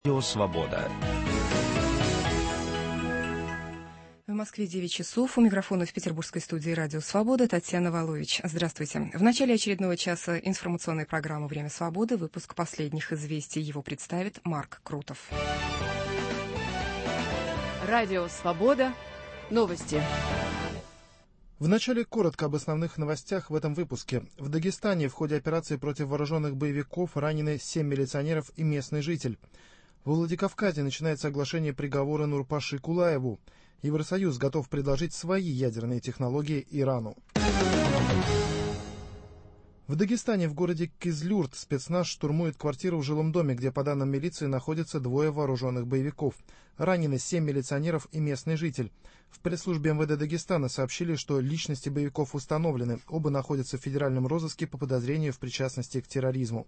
Радио Свобода. В Москве 9 часов. У микрофона в петербургской студии «Радио Свобода» Татьяна Волович. Здравствуйте. В начале очередного часа информационной программы «Время свободы» выпуск последних известий. Его представит Марк Крутов. Радио Свобода. Новости. Вначале коротко об основных новостях в этом выпуске. В Дагестане в ходе операции против вооруженных боевиков ранены 7 милиционеров и местный житель. В Владикавказе начинается оглашение приговора Нурпаши Кулаеву. Евросоюз готов предложить свои ядерные технологии Ирану. В Дагестане в городе Кизлюрт спецназ штурмует квартиру в жилом доме, где, по данным милиции, находятся 2 вооруженных боевиков. Ранены 7 милиционеров и местный житель. В пресс-службе МВД Дагестана сообщили, что личности боевиков установлены. Оба находятся в федеральном розыске по подозрению в причастности к терроризму.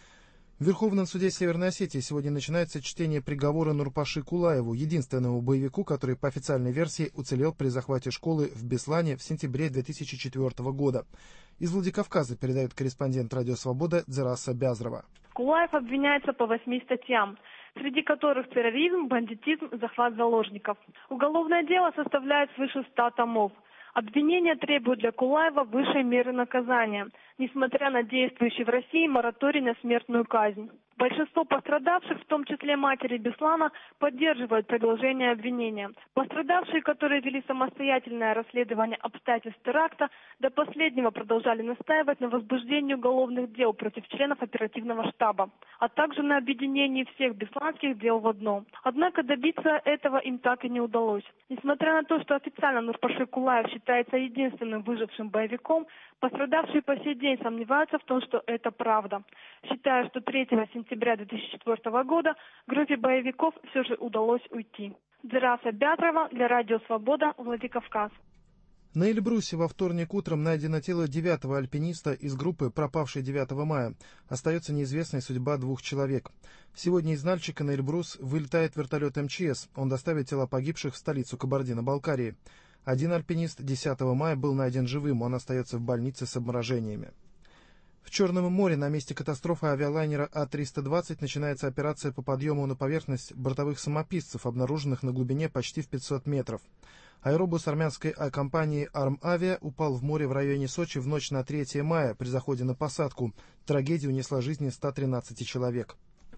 В Верховном суде Северной Осетии сегодня начинается чтение приговора Нурпаши Кулаеву, единственному боевику, который по официальной версии уцелел при захвате школы в Беслане в сентябре 2004 года. Из Владикавказа передает корреспондент «Радио Свобода» Дзераса Бязрова. Кулаев обвиняется по 8 статьям, среди которых терроризм, бандитизм, захват заложников. Уголовное дело составляет свыше 100 томов. Обвинения требуют для Кулаева высшей меры наказания, несмотря на действующий в России мораторий на смертную казнь. Большинство пострадавших, в том числе матери Беслана, поддерживают продолжение обвинения. Пострадавшие, которые вели самостоятельное расследование обстоятельств теракта, до последнего продолжали настаивать на возбуждении уголовных дел против членов оперативного штаба, а также на объединении всех бесланских дел в одно. Однако добиться этого им так и не удалось. Несмотря на то, что официально Нурпаши Кулаев считается единственным выжившим боевиком, пострадавшие по сей день сомневаются в том, что это правда. Считая, что 3 сентября 2004 года группе боевиков все же удалось уйти. Дзераса Бязрова для Радио Свобода, Владикавказ. На Эльбрусе во вторник утром найдено тело 9-го альпиниста из группы, пропавшей 9 мая. Остается неизвестной судьба 2 человек. Сегодня из Нальчика на Эльбрус вылетает вертолет МЧС. Он доставит тела погибших в столицу Кабардино-Балкарии. Один альпинист 10 мая был найден живым. Он остается в больнице с обморожениями. В Черном море на месте катастрофы авиалайнера А-320 начинается операция по подъему на поверхность бортовых самописцев, обнаруженных на глубине почти в 500 метров. Аэробус армянской компании «Армавиа» упал в море в районе Сочи в ночь на 3 мая при заходе на посадку. Трагедия унесла жизни 113 человек.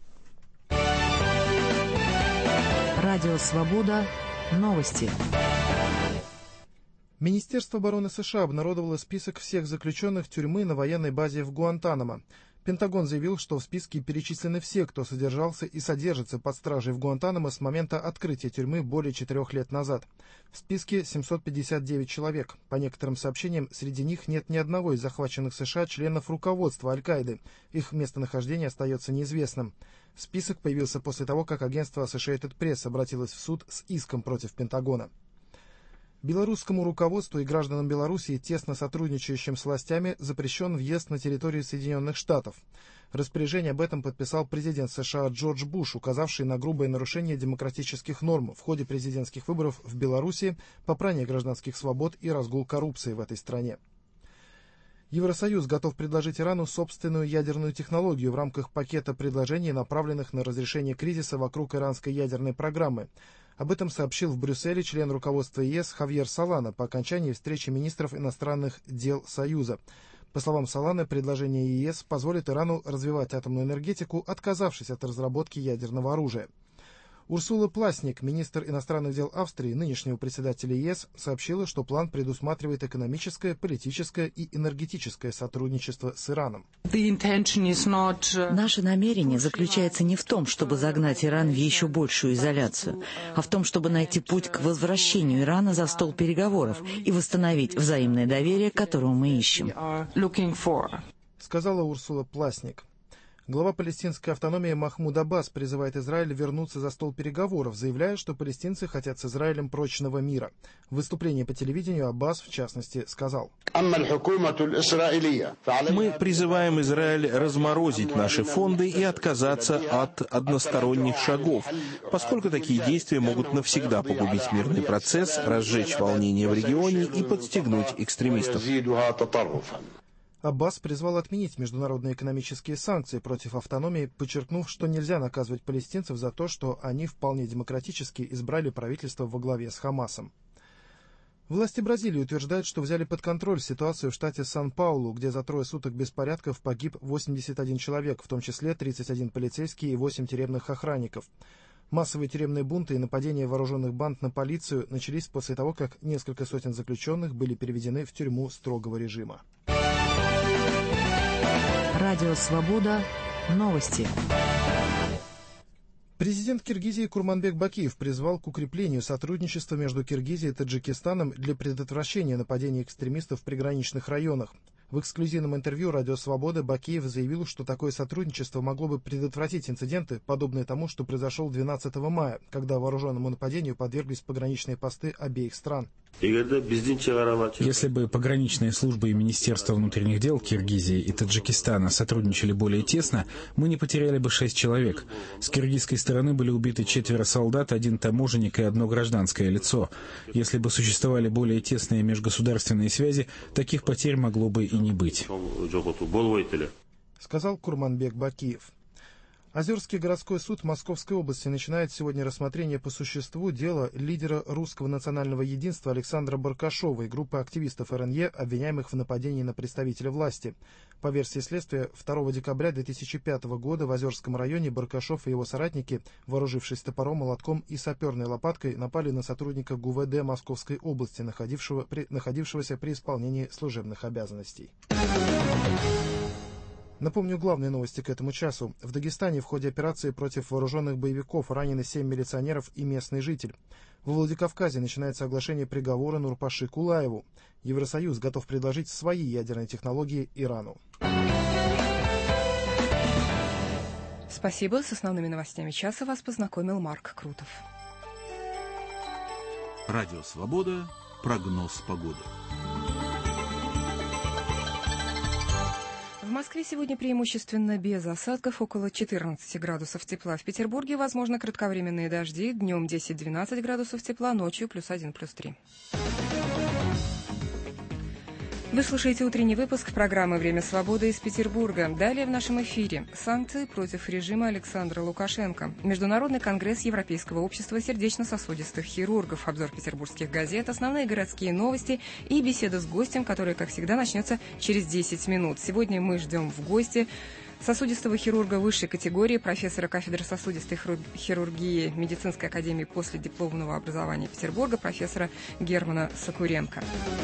Радио «Свобода». Новости. Министерство обороны США обнародовало список всех заключенных тюрьмы на военной базе в Гуантанамо. Пентагон заявил, что в списке перечислены все, кто содержался и содержится под стражей в Гуантанамо с момента открытия тюрьмы более 4 лет назад. В списке 759 человек. По некоторым сообщениям, среди них нет ни одного из захваченных США членов руководства Аль-Каиды. Их местонахождение остается неизвестным. Список появился после того, как агентство Associated Press обратилось в суд с иском против Пентагона. Белорусскому руководству и гражданам Белоруссии, тесно сотрудничающим с властями, запрещен въезд на территорию Соединенных Штатов. Распоряжение об этом подписал президент США Джордж Буш, указавший на грубое нарушение демократических норм в ходе президентских выборов в Беларуси, попрание гражданских свобод и разгул коррупции в этой стране. Евросоюз готов предложить Ирану собственную ядерную технологию в рамках пакета предложений, направленных на разрешение кризиса вокруг иранской ядерной программы. Об этом сообщил в Брюсселе член руководства ЕС Хавьер Солана по окончании встречи министров иностранных дел Союза. По словам Соланы, предложение ЕС позволит Ирану развивать атомную энергетику, отказавшись от разработки ядерного оружия. Урсула Пласник, министр иностранных дел Австрии, нынешнего председателя ЕС, сообщила, что план предусматривает экономическое, политическое и энергетическое сотрудничество с Ираном. Наше намерение заключается не в том, чтобы загнать Иран в еще большую изоляцию, а в том, чтобы найти путь к возвращению Ирана за стол переговоров и восстановить взаимное доверие, которого мы ищем. Сказала Урсула Пласник. Глава палестинской автономии Махмуд Аббас призывает Израиль вернуться за стол переговоров, заявляя, что палестинцы хотят с Израилем прочного мира. В выступлении по телевидению Аббас, в частности, сказал: «Мы призываем Израиль разморозить наши фонды и отказаться от односторонних шагов, поскольку такие действия могут навсегда погубить мирный процесс, разжечь волнения в регионе и подстегнуть экстремистов». Аббас призвал отменить международные экономические санкции против автономии, подчеркнув, что нельзя наказывать палестинцев за то, что они вполне демократически избрали правительство во главе с Хамасом. Власти Бразилии утверждают, что взяли под контроль ситуацию в штате Сан-Паулу, где за 3 суток беспорядков погиб 81 человек, в том числе 31 полицейский и 8 тюремных охранников. Массовые тюремные бунты и нападения вооруженных банд на полицию начались после того, как несколько сотен заключенных были переведены в тюрьму строгого режима. Радио «Свобода». Новости. Президент Киргизии Курманбек Бакиев призвал к укреплению сотрудничества между Киргизией и Таджикистаном для предотвращения нападений экстремистов в приграничных районах. В эксклюзивном интервью «Радио Свобода» Бакиев заявил, что такое сотрудничество могло бы предотвратить инциденты, подобные тому, что произошел 12 мая, когда вооруженному нападению подверглись пограничные посты обеих стран. Если бы пограничные службы и Министерство внутренних дел Киргизии и Таджикистана сотрудничали более тесно, мы не потеряли бы 6 человек. С киргизской стороны были убиты 4 солдат, 1 таможенник и 1 гражданское лицо. Если бы существовали более тесные межгосударственные связи, таких потерь могло бы и не быть. Сказал Курманбек Бакиев. Озерский городской суд Московской области начинает сегодня рассмотрение по существу дела лидера русского национального единства Александра Баркашова и группы активистов РНЕ, обвиняемых в нападении на представителя власти. По версии следствия, 2 декабря 2005 года в Озерском районе Баркашов и его соратники, вооружившись топором, молотком и саперной лопаткой, напали на сотрудника ГУВД Московской области, находившегося при исполнении служебных обязанностей. Напомню главные новости к этому часу. В Дагестане в ходе операции против вооруженных боевиков ранены 7 милиционеров и местный житель. Во Владикавказе начинается оглашение приговора Нурпаши Кулаеву. Евросоюз готов предложить свои ядерные технологии Ирану. Спасибо. С основными новостями часа вас познакомил Марк Крутов. Радио «Свобода». Прогноз погоды. В Москве сегодня преимущественно без осадков, около 14 градусов тепла. В Петербурге возможно кратковременные дожди, днем 10-12 градусов тепла, ночью +1, +3. Вы слушаете утренний выпуск программы «Время свободы» из Петербурга. Далее в нашем эфире. Санкции против режима Александра Лукашенко. Международный конгресс Европейского общества сердечно-сосудистых хирургов. Обзор петербургских газет, основные городские новости и беседа с гостем, которая, как всегда, начнется через 10 минут. Сегодня мы ждем в гости сосудистого хирурга высшей категории, профессора кафедры сосудистой хирургии Медицинской академии последипломного образования Петербурга, профессора Германа Сокуренко.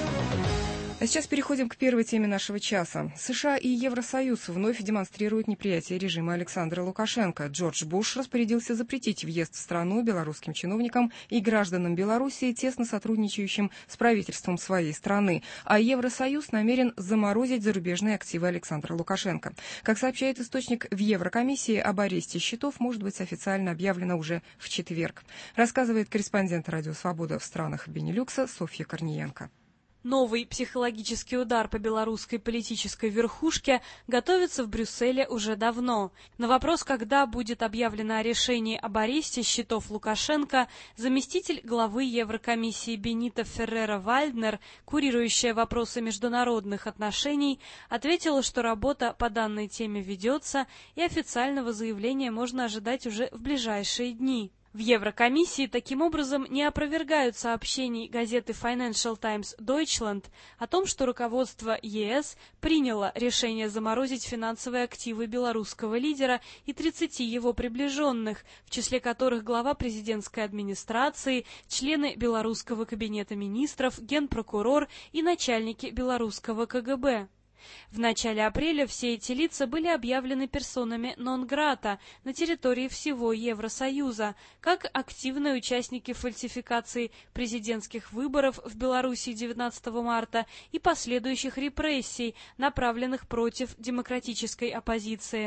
А сейчас переходим к первой теме нашего часа. США и Евросоюз вновь демонстрируют неприятие режима Александра Лукашенко. Джордж Буш распорядился запретить въезд в страну белорусским чиновникам и гражданам Белоруссии, тесно сотрудничающим с правительством своей страны. А Евросоюз намерен заморозить зарубежные активы Александра Лукашенко. Как сообщает источник в Еврокомиссии, об аресте счетов может быть официально объявлено уже в четверг. Рассказывает корреспондент «Радио Свобода» в странах Бенилюкса Софья Корниенко. Новый психологический удар по белорусской политической верхушке готовится в Брюсселе уже давно. На вопрос, когда будет объявлено о решении об аресте счетов Лукашенко, заместитель главы Еврокомиссии Бенита Феррера-Вальднер, курирующая вопросы международных отношений, ответила, что работа по данной теме ведется, и официального заявления можно ожидать уже в ближайшие дни. В Еврокомиссии таким образом не опровергают сообщений газеты Financial Times Deutschland о том, что руководство ЕС приняло решение заморозить финансовые активы белорусского лидера и 30 его приближенных, в числе которых глава президентской администрации, члены белорусского кабинета министров, генпрокурор и начальники белорусского КГБ. В начале апреля все эти лица были объявлены персонами нон-грата на территории всего Евросоюза, как активные участники фальсификации президентских выборов в Беларуси 19 марта и последующих репрессий, направленных против демократической оппозиции.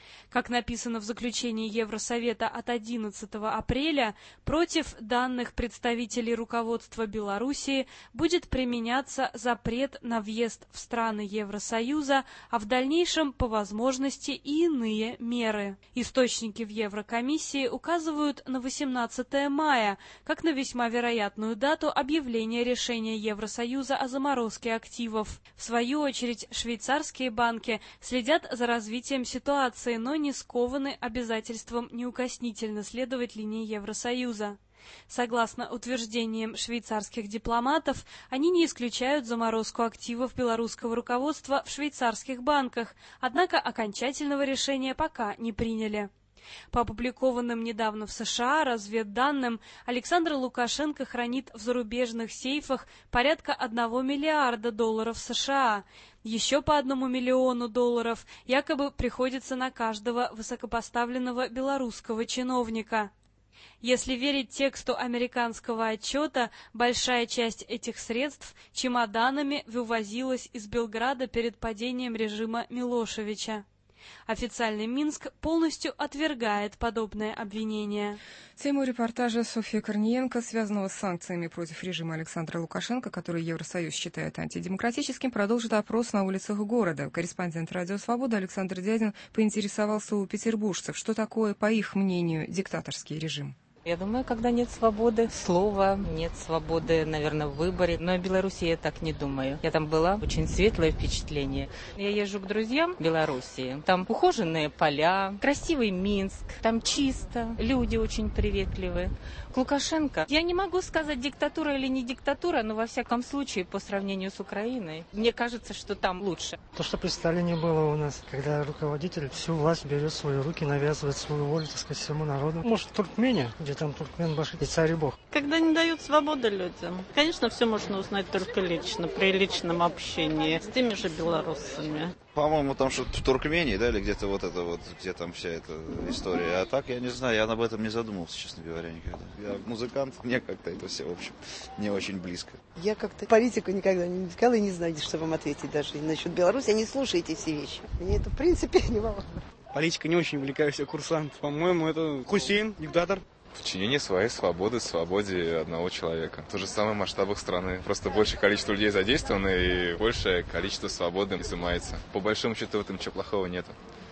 Как написано в заключении Евросовета от 11 апреля, против данных представителей руководства Белоруссии будет применяться запрет на въезд в страны Евросоюза, а в дальнейшем, по возможности, и иные меры. Источники в Еврокомиссии указывают на 18 мая, как на весьма вероятную дату объявления решения Евросоюза о заморозке активов. В свою очередь, швейцарские банки следят за развитием ситуации, но не скованы обязательством неукоснительно следовать линии Евросоюза. Согласно утверждениям швейцарских дипломатов, они не исключают заморозку активов белорусского руководства в швейцарских банках, однако окончательного решения пока не приняли. По опубликованным недавно в США разведданным, Александр Лукашенко хранит в зарубежных сейфах порядка $1 миллиарда США. Еще по $1 миллиону якобы приходится на каждого высокопоставленного белорусского чиновника. Если верить тексту американского отчета, большая часть этих средств чемоданами вывозилась из Белграда перед падением режима Милошевича. Официальный Минск полностью отвергает подобное обвинение. Тему репортажа Софьи Корниенко, связанного с санкциями против режима Александра Лукашенко, который Евросоюз считает антидемократическим, продолжит опрос на улицах города. Корреспондент «Радио Свобода» Александр Дядин поинтересовался у петербуржцев, что такое, по их мнению, диктаторский режим. Я думаю, когда нет свободы слова, нет свободы, наверное, в выборе. Но в Беларуси я так не думаю. Я там была, очень светлое впечатление. Я езжу к друзьям в Беларуси. Там ухоженные поля, красивый Минск, там чисто, люди очень приветливые. К Лукашенко я не могу сказать, диктатура или не диктатура, но во всяком случае, по сравнению с Украиной, мне кажется, что там лучше. То, что при Сталине было у нас, когда руководитель всю власть берет в свои руки, навязывает свою волю, так сказать, всему народу. Может, в Туркмении, где там Туркменбаши и царь и бог. Когда не дают свободы людям, конечно, все можно узнать только лично, при личном общении с теми же белорусами. По-моему, там что-то в Туркмении, да, или где-то вот это вот, где там вся эта история. А так, я не знаю, я об этом не задумывался, честно говоря, никогда. Я музыкант, мне как-то это все, в общем, не очень близко. Я как-то политику никогда не вникала и не знаю, что вам ответить даже насчет Беларуси. Я не слушаю эти все вещи. Мне это, в принципе, не волнует. Политика не очень увлекаюсь, я курсант. По-моему, это Хусейн, диктатор. Подчинение своей свободе одного человека. То же самое в масштабах страны. Просто большее количество людей задействовано и большее количество свободы изымается. По большому счету в этом ничего плохого нет.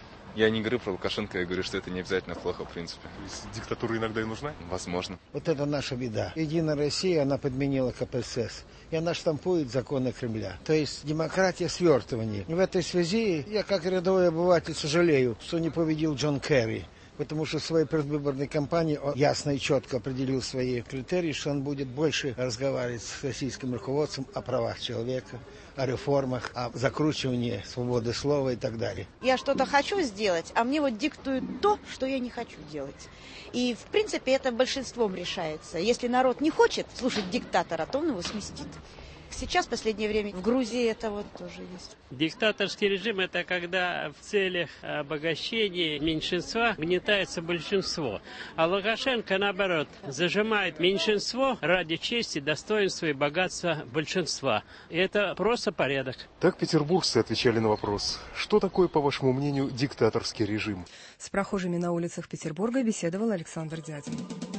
Я не говорю про Лукашенко, я говорю, что это не обязательно плохо, в принципе. Диктатура иногда и нужна? Возможно. Вот это наша беда. Единая Россия, она подменила КПСС. И она штампует законы Кремля. То есть демократия свертывания. В этой связи я, как рядовой обыватель, сожалею, что не победил Джон Керри. Потому что в своей предвыборной кампании он ясно и четко определил свои критерии, что он будет больше разговаривать с российским руководством о правах человека, о реформах, о закручивании свободы слова и так далее. Я что-то хочу сделать, а мне вот диктуют то, что я не хочу делать. И, в принципе, это большинством решается. Если народ не хочет слушать диктатора, то он его сместит. Сейчас, в последнее время, в Грузии это вот тоже есть. Диктаторский режим – это когда в целях обогащения меньшинства гнетается большинство. А Лукашенко, наоборот, зажимает меньшинство ради чести, достоинства и богатства большинства. И это просто порядок. Так петербуржцы отвечали на вопрос, что такое, по вашему мнению, диктаторский режим? С прохожими на улицах Петербурга беседовал Александр Дядин.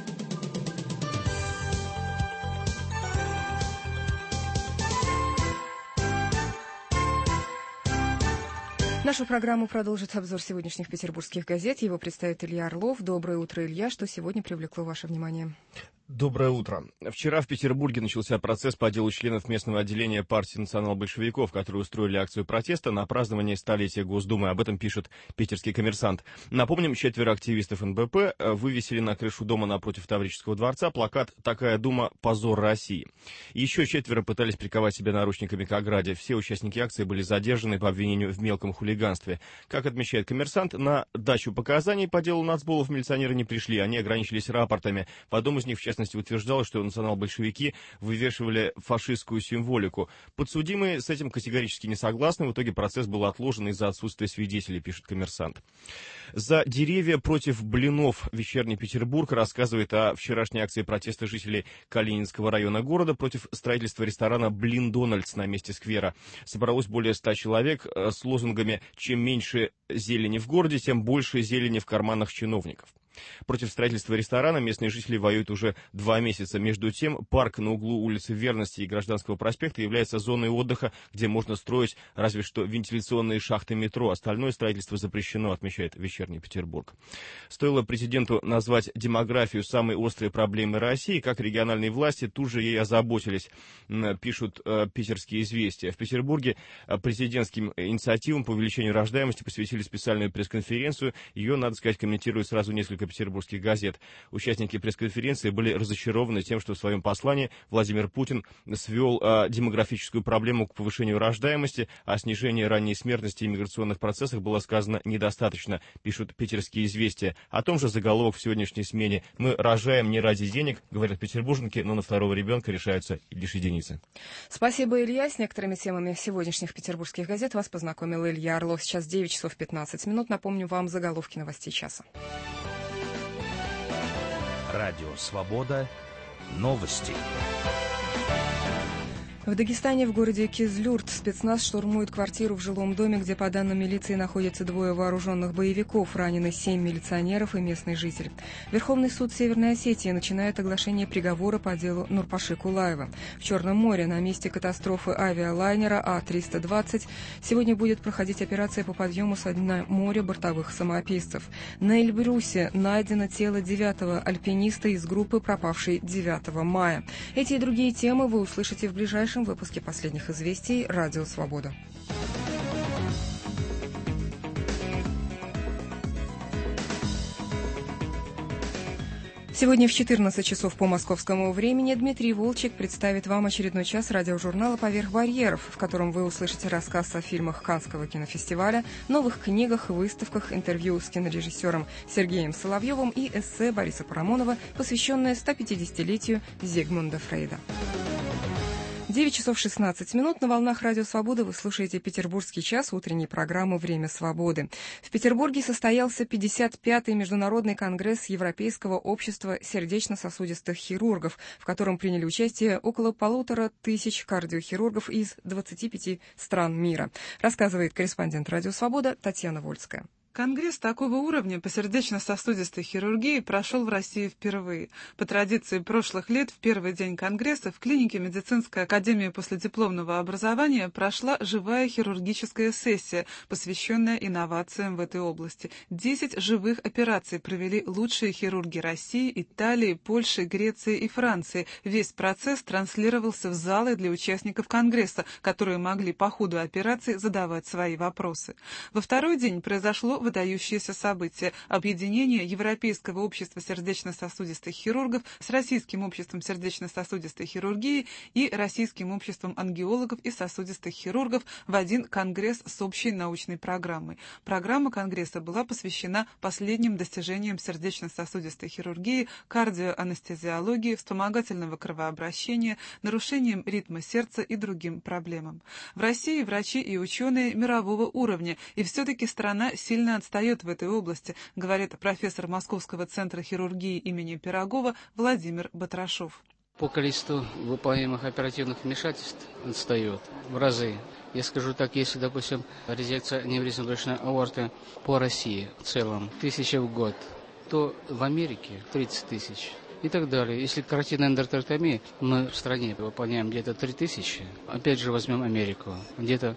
Нашу программу продолжит обзор сегодняшних петербургских газет. Его представит Илья Орлов. Доброе утро, Илья. Что сегодня привлекло ваше внимание? Доброе утро. Вчера в Петербурге начался процесс по делу членов местного отделения партии национал-большевиков, которые устроили акцию протеста на празднование столетия Госдумы. Об этом пишет питерский «Коммерсант». Напомним, 4 активистов НБП вывесили на крышу дома напротив Таврического дворца плакат «Такая Дума – позор России». Еще 4 пытались приковать себя наручниками к ограде. Все участники акции были задержаны по обвинению в мелком хулиганстве. Как отмечает «Коммерсант», на дачу показаний по делу нацболов милиционеры не пришли. Они ограничились рапортами. В одном из них, в частности, частности, утверждалось, что национал-большевики вывешивали фашистскую символику. Подсудимые с этим категорически не согласны. В итоге процесс был отложен из-за отсутствия свидетелей, пишет «Коммерсант». «За деревья против блинов» «Вечерний Петербург» рассказывает о вчерашней акции протеста жителей Калининского района города против строительства ресторана «Блин Дональдс» на месте сквера. Собралось более 100 человек с лозунгами «Чем меньше зелени в городе, тем больше зелени в карманах чиновников». Против строительства ресторана местные жители воюют уже 2 месяца. Между тем, парк на углу улицы Верности и Гражданского проспекта является зоной отдыха, где можно строить разве что вентиляционные шахты метро. Остальное строительство запрещено, отмечает «Вечерний Петербург». Стоило президенту назвать демографию самой острой проблемой России, как региональные власти тут же ей озаботились, пишут питерские «Известия». В Петербурге президентским инициативам по увеличению рождаемости посвятили специальную пресс-конференцию. Ее, надо сказать, комментируют сразу несколько петербургских газет. Участники пресс-конференции были разочарованы тем, что в своем послании Владимир Путин свел демографическую проблему к повышению рождаемости, а снижение ранней смертности и миграционных процессах было сказано недостаточно, пишут питерские «Известия». О том же заголовок в сегодняшней смене. «Мы рожаем не ради денег», говорят петербурженки, но на второго ребенка решаются лишь единицы. Спасибо, Илья. С некоторыми темами сегодняшних петербургских газет вас познакомил Илья Орлов. Сейчас 9 часов 15 минут. Напомню вам заголовки новостей часа. Радио «Свобода». Новости. В Дагестане, в городе Кизлюрт, спецназ штурмует квартиру в жилом доме, где, по данным милиции, находятся 2 вооруженных боевиков. Ранены 7 милиционеров и местный житель. Верховный суд Северной Осетии начинает оглашение приговора по делу Нурпаши Кулаева. В Черном море на месте катастрофы авиалайнера А-320 сегодня будет проходить операция по подъему со дна моря бортовых самоописцев. На Эльбрусе найдено тело 9-го альпиниста из группы, пропавшей 9 мая. Эти и другие темы вы услышите в ближайшем выпуске последних известий «Радио Свобода». Сегодня в 14 часов по московскому времени Дмитрий Волчек представит вам очередной час радиожурнала «Поверх барьеров», в котором вы услышите рассказ о фильмах Каннского кинофестиваля, новых книгах, выставках, интервью с кинорежиссером Сергеем Соловьевым и эссе Бориса Парамонова, посвященное 150-летию Зигмунда Фрейда. 9 часов 16 минут. На волнах «Радио Свобода» вы слушаете «Петербургский час» утренней программы «Время свободы». В Петербурге состоялся 55-й Международный конгресс Европейского общества сердечно-сосудистых хирургов, в котором приняли участие около 1500 кардиохирургов из 25 стран мира. Рассказывает корреспондент «Радио Свобода» Татьяна Вольская. Конгресс такого уровня по сердечно-сосудистой хирургии прошел в России впервые. По традиции прошлых лет, в первый день Конгресса в клинике Медицинской академии последипломного образования прошла живая хирургическая сессия, посвященная инновациям в этой области. 10 живых операций провели лучшие хирурги России, Италии, Польши, Греции и Франции. Весь процесс транслировался в залы для участников Конгресса, которые могли по ходу операции задавать свои вопросы. Во второй день произошло выдающееся событие – объединение Европейского общества сердечно-сосудистых хирургов с Российским обществом сердечно-сосудистой хирургии и Российским обществом ангиологов и сосудистых хирургов в один конгресс с общей научной программой. Программа конгресса была посвящена последним достижениям сердечно-сосудистой хирургии, кардиоанестезиологии, вспомогательного кровообращения, нарушениям ритма сердца и другим проблемам. В России врачи и ученые мирового уровня, и все-таки страна сильно отстает в этой области, говорит профессор Московского центра хирургии имени Пирогова Владимир Батрашов. По количеству выполняемых оперативных вмешательств отстает в разы. Я скажу так, если, допустим, резекция аневризмы брюшной аорты по России в целом 1000 в год, то в Америке 30 тысяч. И так далее. Если каротидная эндотелектомия, мы в стране выполняем где-то 3000, опять же возьмем Америку, где-то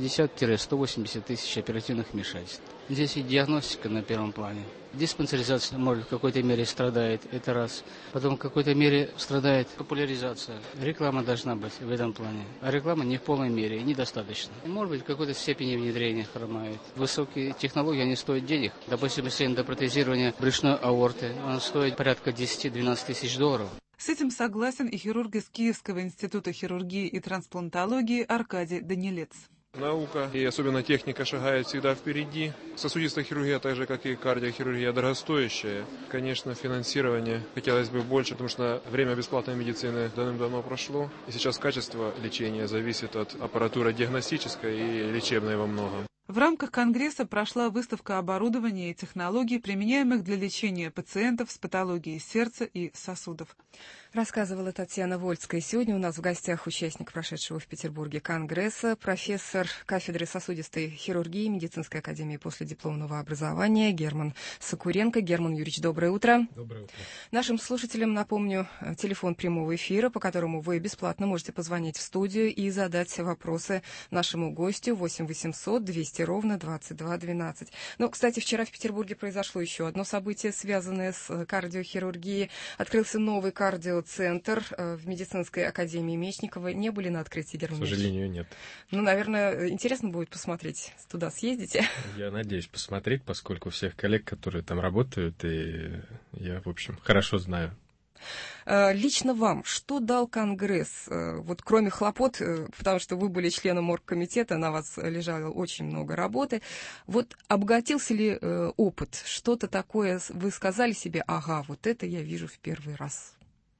150-180 тысяч оперативных вмешательств. Здесь и диагностика на первом плане. Диспансеризация, может, в какой-то мере страдает, это раз. Потом в какой-то мере страдает популяризация. Реклама должна быть в этом плане. А реклама не в полной мере, недостаточно. Может быть, в какой-то степени внедрения хромает. Высокие технологии, они стоят денег. Допустим, если эндопротезирование брюшной аорты, оно стоит порядка 10-12 тысяч долларов. С этим согласен и хирург из Киевского института хирургии и трансплантологии Аркадий Данилец. Наука и особенно техника шагает всегда впереди. Сосудистая хирургия, так же как и кардиохирургия, дорогостоящая. Конечно, финансирование хотелось бы больше, потому что время бесплатной медицины давным-давно прошло. И сейчас качество лечения зависит от аппаратуры диагностической и лечебной во многом. В рамках Конгресса прошла выставка оборудования и технологий, применяемых для лечения пациентов с патологией сердца и сосудов. Рассказывала Татьяна Вольская. Сегодня у нас в гостях участник прошедшего в Петербурге Конгресса, профессор кафедры сосудистой хирургии Медицинской академии последипломного образования Герман Сокуренко. Герман Юрьевич, доброе утро. Доброе утро. Нашим слушателям напомню телефон прямого эфира, по которому вы бесплатно можете позвонить в студию и задать вопросы нашему гостю 8 800 200 ровно 2212. Ну, кстати, вчера в Петербурге произошло еще одно событие, связанное с кардиохирургией. Открылся новый кардиоцентр в Медицинской академии Мечникова. Не были на открытии, Герман Юрьевич? К сожалению, нет. Ну, наверное, интересно будет посмотреть. Туда съездите? Я надеюсь посмотреть, поскольку всех коллег, которые там работают, и я, в общем, хорошо знаю. Лично вам что дал Конгресс? Вот кроме хлопот, потому что вы были членом оргкомитета, на вас лежало очень много работы. Вот обогатился ли опыт? Что-то такое вы сказали себе, ага, вот это я вижу в первый раз?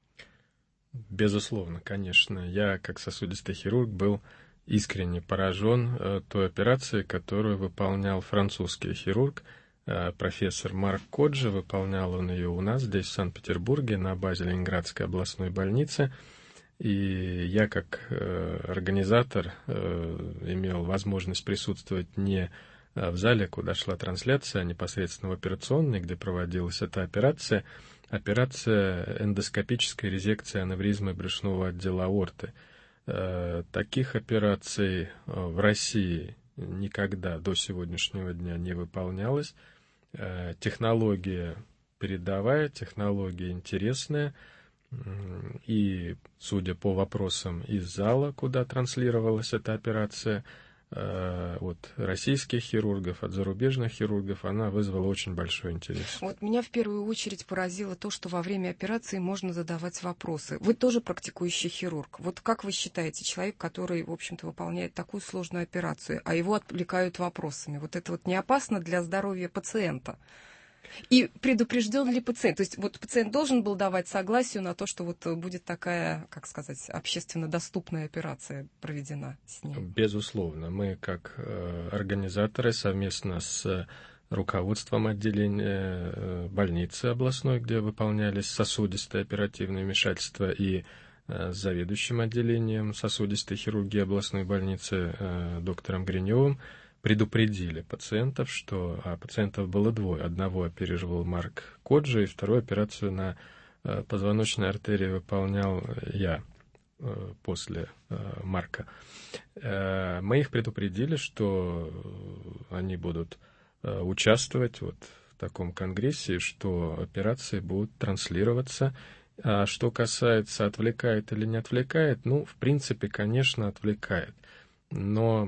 Безусловно, конечно. Я, как сосудистый хирург, был искренне поражен той операцией, которую выполнял французский хирург, профессор Марк Коджа. Выполнял он ее у нас здесь, в Санкт-Петербурге, на базе Ленинградской областной больницы. И я, как организатор, имел возможность присутствовать не в зале, куда шла трансляция, а непосредственно в операционной, где проводилась эта операция. Операция эндоскопической резекции аневризмы брюшного отдела аорты. Таких операций в России никогда до сегодняшнего дня не выполнялось. Технология передовая, технология интересная. И, судя по вопросам из зала, куда транслировалась эта операция, от российских хирургов, от зарубежных хирургов, она вызвала очень большой интерес. Вот меня в первую очередь поразило то, что во время операции можно задавать вопросы. Вы тоже практикующий хирург. Вот как вы считаете, человек, который, в общем-то, выполняет такую сложную операцию, а его отвлекают вопросами, вот это вот не опасно для здоровья пациента? И предупрежден ли пациент? То есть вот пациент должен был давать согласие на то, что вот будет такая, как сказать, общественно доступная операция проведена с ним? Безусловно. Мы, как организаторы, совместно с руководством отделения больницы областной, где выполнялись сосудистые оперативные вмешательства, и с заведующим отделением сосудистой хирургии областной больницы доктором Гриневым, предупредили пациентов, что пациентов было двое. Одного оперировал Марк Коджа, и вторую операцию на позвоночной артерии выполнял я после Марка. Мы их предупредили, что они будут участвовать вот в таком конгрессе, что операции будут транслироваться. А что касается, отвлекает или не отвлекает, ну, в принципе, конечно, отвлекает. Но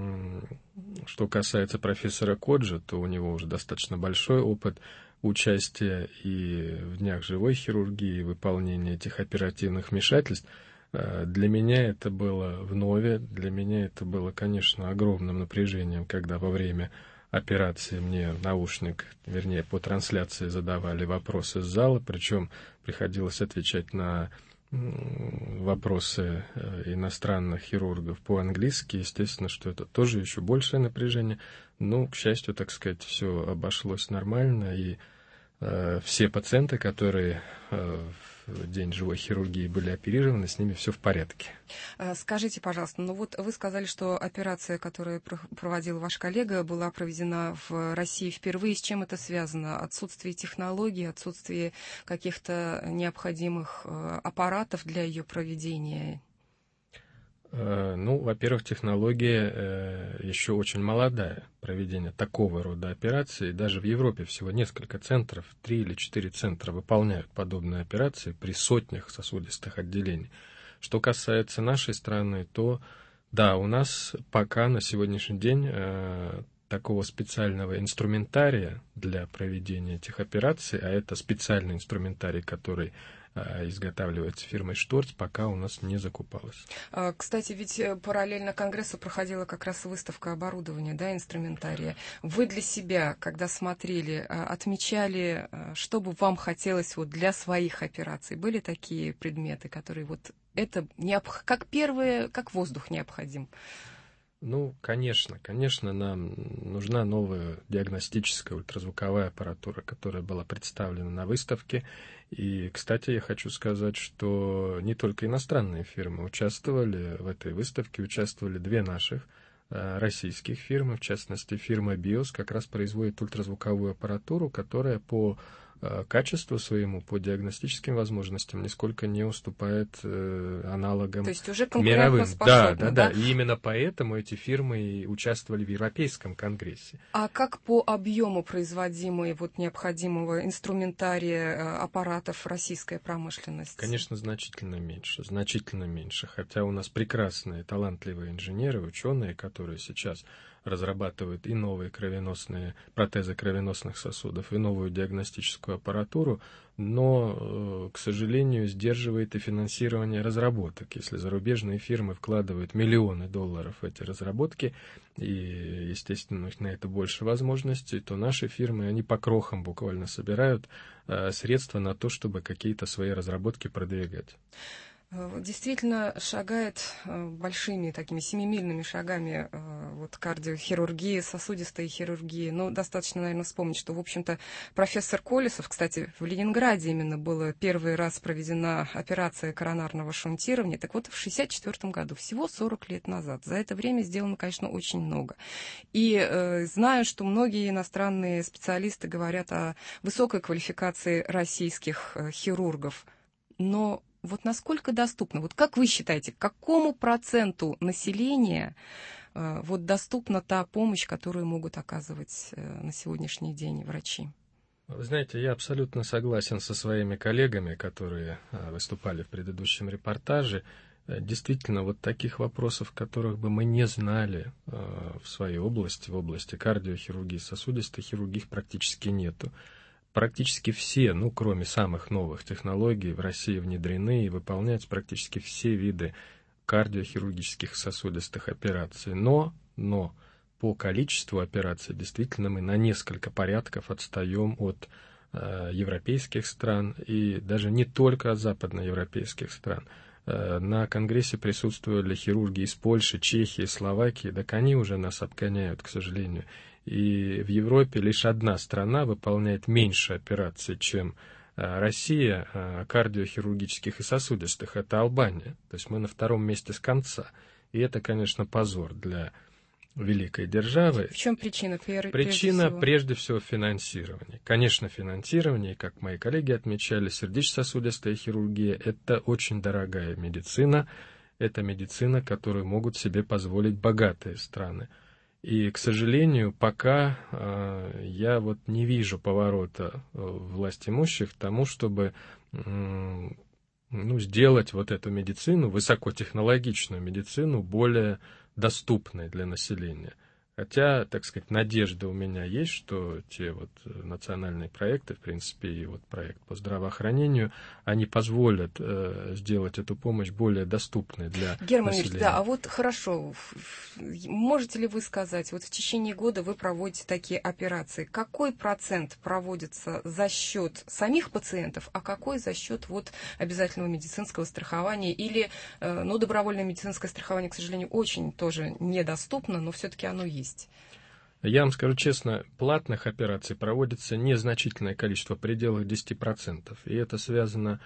что касается профессора Коджа, то у него уже достаточно большой опыт участия и в днях живой хирургии, и выполнения этих оперативных вмешательств. Для меня это было вновь, для меня это было, конечно, огромным напряжением, когда во время операции мне в наушник, вернее, по трансляции задавали вопросы с зала, причем приходилось отвечать на вопросы иностранных хирургов по-английски. Естественно, что это тоже еще большее напряжение. Но, к счастью, так сказать, все обошлось нормально. И все пациенты, которые в день живой хирургии были оперированы, с ними все в порядке. Скажите, пожалуйста, ну вот вы сказали, что операция, которую проводил ваш коллега, была проведена в России впервые. С чем это связано? Отсутствие технологий, отсутствие каких-то необходимых аппаратов для ее проведения? Ну, во-первых, технология еще очень молодая, проведение такого рода операций. Даже в Европе всего несколько центров, 3 или 4 центра выполняют подобные операции при сотнях сосудистых отделений. Что касается нашей страны, то да, у нас пока на сегодняшний день такого специального инструментария для проведения этих операций, а это специальный инструментарий, который изготавливается фирмой «Шторц», пока у нас не закупалось. Кстати, ведь параллельно Конгрессу проходила как раз выставка оборудования, да, инструментария. Вы для себя, когда смотрели, отмечали, что бы вам хотелось вот для своих операций? Были такие предметы, которые вот это как первые, как воздух необходим? Ну, конечно, нам нужна новая диагностическая ультразвуковая аппаратура, которая была представлена на выставке. И, кстати, я хочу сказать, что не только иностранные фирмы участвовали в этой выставке, участвовали две наших российских фирмы, в частности, фирма BIOS как раз производит ультразвуковую аппаратуру, которая по качеству своему, по диагностическим возможностям нисколько не уступает аналогам То есть уже мировым. Да. Да. И именно поэтому эти фирмы участвовали в Европейском конгрессе. А как по объему производимой вот необходимого инструментария аппаратов российская промышленность? Конечно, значительно меньше. Хотя у нас прекрасные, талантливые инженеры, ученые, которые сейчас разрабатывают и новые протезы кровеносных сосудов, и новую диагностическую аппаратуру, но, к сожалению, сдерживает и финансирование разработок. Если зарубежные фирмы вкладывают миллионы долларов в эти разработки, и, естественно, у них на это больше возможностей, то наши фирмы, они по крохам буквально собирают средства на то, чтобы какие-то свои разработки продвигать. Действительно шагает большими такими семимильными шагами вот кардиохирургия, сосудистая хирургия. Но достаточно, наверное, вспомнить, что, в общем-то, профессор Колесов, кстати, в Ленинграде именно была первый раз проведена операция коронарного шунтирования. Так вот, в 1964 году, всего 40 лет назад. За это время сделано, конечно, очень много. И знаю, что многие иностранные специалисты говорят о высокой квалификации российских хирургов. Но вот насколько доступно? Вот как вы считаете, какому проценту населения вот доступна та помощь, которую могут оказывать на сегодняшний день врачи? Вы знаете, я абсолютно согласен со своими коллегами, которые выступали в предыдущем репортаже. Действительно, вот таких вопросов, которых бы мы не знали в своей области, в области кардиохирургии, сосудистой хирургии, их практически нету. Практически все, кроме самых новых технологий, в России внедрены и выполняются практически все виды кардиохирургических сосудистых операций. Но по количеству операций действительно мы на несколько порядков отстаем от европейских стран и даже не только от западноевропейских стран. На конгрессе присутствовали хирурги из Польши, Чехии, Словакии, так они уже нас обгоняют, к сожалению. И в Европе лишь одна страна выполняет меньше операций, чем Россия, кардиохирургических и сосудистых, это Албания. То есть мы на втором месте с конца. И это, конечно, позор для великой державы. В чем причина? Причина, прежде всего, финансирование. Конечно, финансирование, как мои коллеги отмечали, сердечно-сосудистая хирургия – это очень дорогая медицина. Это медицина, которую могут себе позволить богатые страны. И, к сожалению, пока я не вижу поворота власть имущих к тому, чтобы сделать вот эту медицину, высокотехнологичную медицину, более доступной для населения. Хотя, так сказать, надежда у меня есть, что те национальные проекты, в принципе, и проект по здравоохранению, они позволят сделать эту помощь более доступной для Герман населения. Да, а вот хорошо, можете ли вы сказать, в течение года вы проводите такие операции, какой процент проводится за счет самих пациентов, а какой за счет обязательного медицинского страхования или, добровольное медицинское страхование, к сожалению, очень тоже недоступно, но все-таки оно есть. Я вам скажу честно, платных операций проводится незначительное количество, в пределах 10%. И это связано